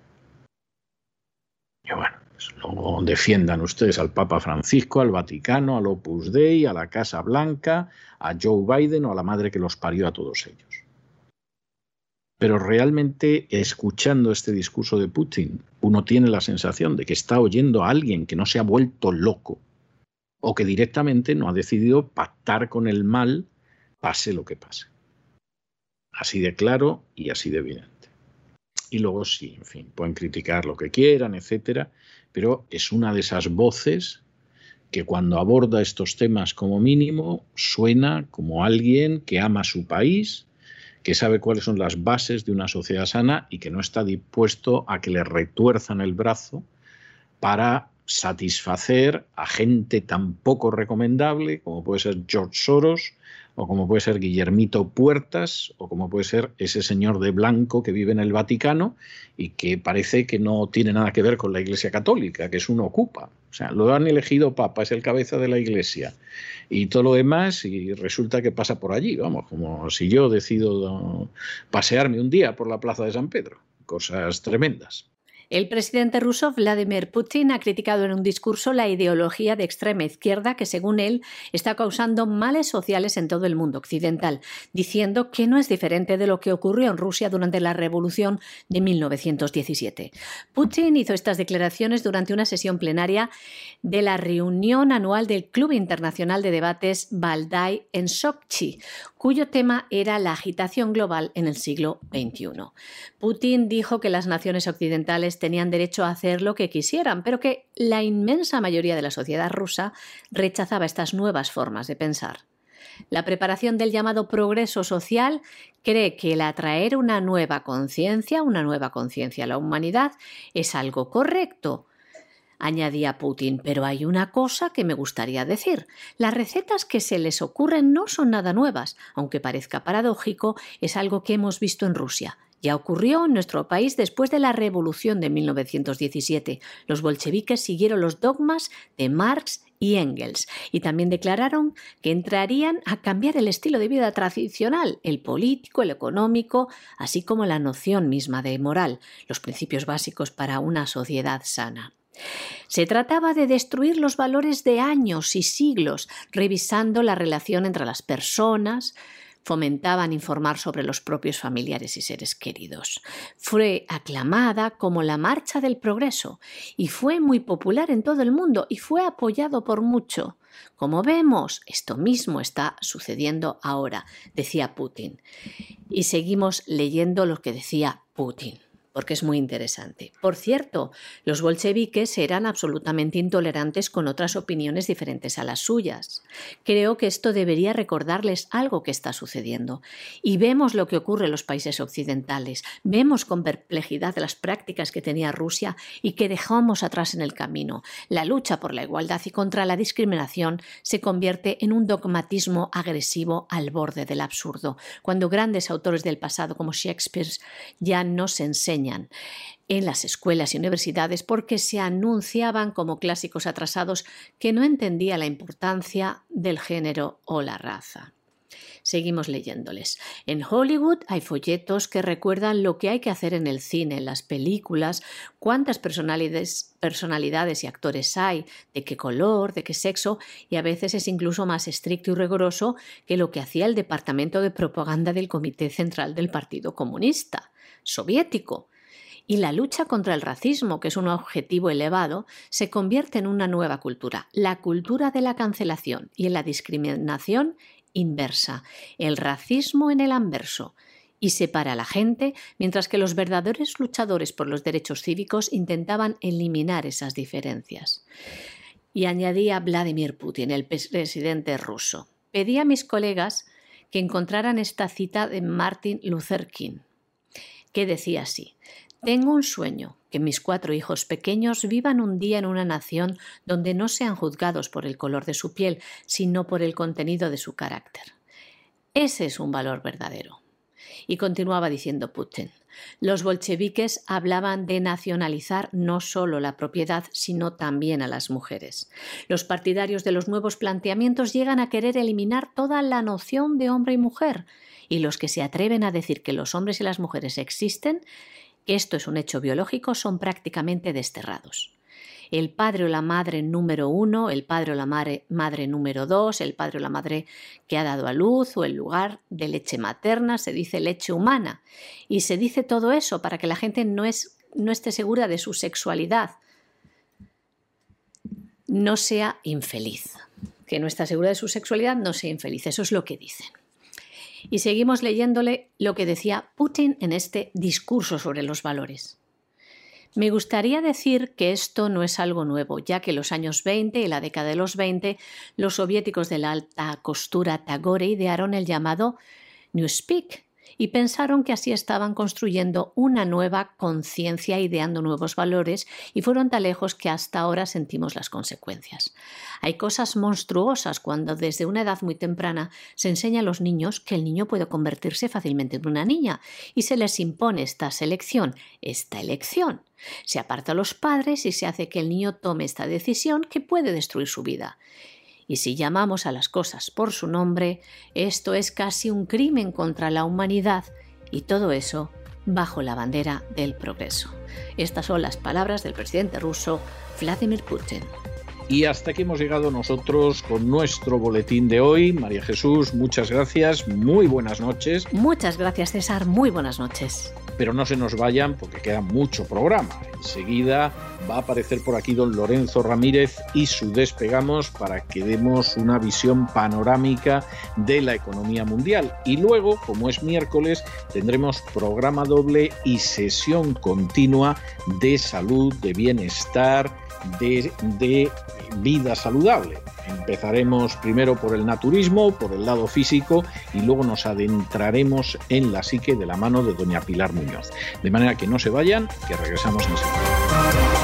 Y bueno, pues luego defiendan ustedes al Papa Francisco, al Vaticano, al Opus Dei, a la Casa Blanca, a Joe Biden o a la madre que los parió a todos ellos. Pero realmente, escuchando este discurso de Putin, uno tiene la sensación de que está oyendo a alguien que no se ha vuelto loco o que directamente no ha decidido pactar con el mal, pase lo que pase. Así de claro y así de evidente. Y luego sí, en fin, pueden criticar lo que quieran, etcétera, pero es una de esas voces que cuando aborda estos temas como mínimo suena como alguien que ama su país, que sabe cuáles son las bases de una sociedad sana y que no está dispuesto a que le retuerzan el brazo para satisfacer a gente tan poco recomendable como puede ser George Soros, o como puede ser Guillermito Puertas, o como puede ser ese señor de blanco que vive en el Vaticano y que parece que no tiene nada que ver con la Iglesia Católica, que es un ocupa. O sea, lo han elegido papa, es el cabeza de la Iglesia. Y todo lo demás, y resulta que pasa por allí, vamos, como si yo decido pasearme un día por la Plaza de San Pedro. Cosas tremendas. El presidente ruso Vladimir Putin ha criticado en un discurso la ideología de extrema izquierda que, según él, está causando males sociales en todo el mundo occidental, diciendo que no es diferente de lo que ocurrió en Rusia durante la Revolución de 1917. Putin hizo estas declaraciones durante una sesión plenaria de la reunión anual del Club Internacional de Debates Valdai en Sochi, cuyo tema era la agitación global en el siglo XXI. Putin dijo que las naciones occidentales tenían derecho a hacer lo que quisieran, pero que la inmensa mayoría de la sociedad rusa rechazaba estas nuevas formas de pensar. La preparación del llamado progreso social cree que el atraer una nueva conciencia a la humanidad es algo correcto. Añadía Putin, pero hay una cosa que me gustaría decir. Las recetas que se les ocurren no son nada nuevas, aunque parezca paradójico, es algo que hemos visto en Rusia. Ya ocurrió en nuestro país después de la Revolución de 1917. Los bolcheviques siguieron los dogmas de Marx y Engels y también declararon que entrarían a cambiar el estilo de vida tradicional, el político, el económico, así como la noción misma de moral, los principios básicos para una sociedad sana. Se trataba de destruir los valores de años y siglos, revisando la relación entre las personas. Fomentaban informar sobre los propios familiares y seres queridos. Fue aclamada como la Marcha del Progreso y fue muy popular en todo el mundo y fue apoyado por mucho. Como vemos, esto mismo está sucediendo ahora, decía Putin. Y seguimos leyendo lo que decía Putin, porque es muy interesante. Por cierto, los bolcheviques eran absolutamente intolerantes con otras opiniones diferentes a las suyas. Creo que esto debería recordarles algo que está sucediendo. Y vemos lo que ocurre en los países occidentales. Vemos con perplejidad las prácticas que tenía Rusia y que dejamos atrás en el camino. La lucha por la igualdad y contra la discriminación se convierte en un dogmatismo agresivo al borde del absurdo, cuando grandes autores del pasado como Shakespeare ya no se enseñan en las escuelas y universidades porque se anunciaban como clásicos atrasados que no entendía la importancia del género o la raza. Seguimos leyéndoles. En Hollywood hay folletos que recuerdan lo que hay que hacer en el cine, en las películas, cuántas personalidades y actores hay, de qué color, de qué sexo, y a veces es incluso más estricto y riguroso que lo que hacía el departamento de propaganda del Comité Central del Partido Comunista Soviético. Y la lucha contra el racismo, que es un objetivo elevado, se convierte en una nueva cultura, la cultura de la cancelación y en la discriminación inversa, el racismo en el anverso, y separa a la gente, mientras que los verdaderos luchadores por los derechos cívicos intentaban eliminar esas diferencias. Y añadía Vladimir Putin, el presidente ruso. Pedí a mis colegas que encontraran esta cita de Martin Luther King, que decía así: tengo un sueño, que mis 4 hijos pequeños vivan un día en una nación donde no sean juzgados por el color de su piel, sino por el contenido de su carácter. Ese es un valor verdadero. Y continuaba diciendo Putin, los bolcheviques hablaban de nacionalizar no solo la propiedad, sino también a las mujeres. Los partidarios de los nuevos planteamientos llegan a querer eliminar toda la noción de hombre y mujer, y los que se atreven a decir que los hombres y las mujeres existen, que esto es un hecho biológico, son prácticamente desterrados. El padre o la madre número 1, el padre o la madre número 2, el padre o la madre que ha dado a luz o el lugar de leche materna, se dice leche humana. Y se dice todo eso para que la gente no esté segura de su sexualidad, no sea infeliz. Que no está segura de su sexualidad, no sea infeliz. Eso es lo que dicen. Y seguimos leyéndole lo que decía Putin en este discurso sobre los valores. Me gustaría decir que esto no es algo nuevo, ya que en los años 20 y la década de los 20, los soviéticos de la alta costura Tagore idearon el llamado Newspeak y pensaron que así estaban construyendo una nueva conciencia, ideando nuevos valores, y fueron tan lejos que hasta ahora sentimos las consecuencias. Hay cosas monstruosas cuando desde una edad muy temprana se enseña a los niños que el niño puede convertirse fácilmente en una niña y se les impone esta elección. Se aparta a los padres y se hace que el niño tome esta decisión que puede destruir su vida. Y si llamamos a las cosas por su nombre, esto es casi un crimen contra la humanidad y todo eso bajo la bandera del progreso. Estas son las palabras del presidente ruso Vladimir Putin. Y hasta aquí hemos llegado nosotros con nuestro boletín de hoy. María Jesús, muchas gracias, muy buenas noches. Muchas gracias, César, muy buenas noches. Pero no se nos vayan porque queda mucho programa. Enseguida va a aparecer por aquí don Lorenzo Ramírez y su Despegamos para que demos una visión panorámica de la economía mundial. Y luego, como es miércoles, tendremos programa doble y sesión continua de salud, de bienestar, de vida saludable. Empezaremos primero por el naturismo, por el lado físico, y luego nos adentraremos en la psique de la mano de doña Pilar Muñoz. De manera que no se vayan, que regresamos enseguida.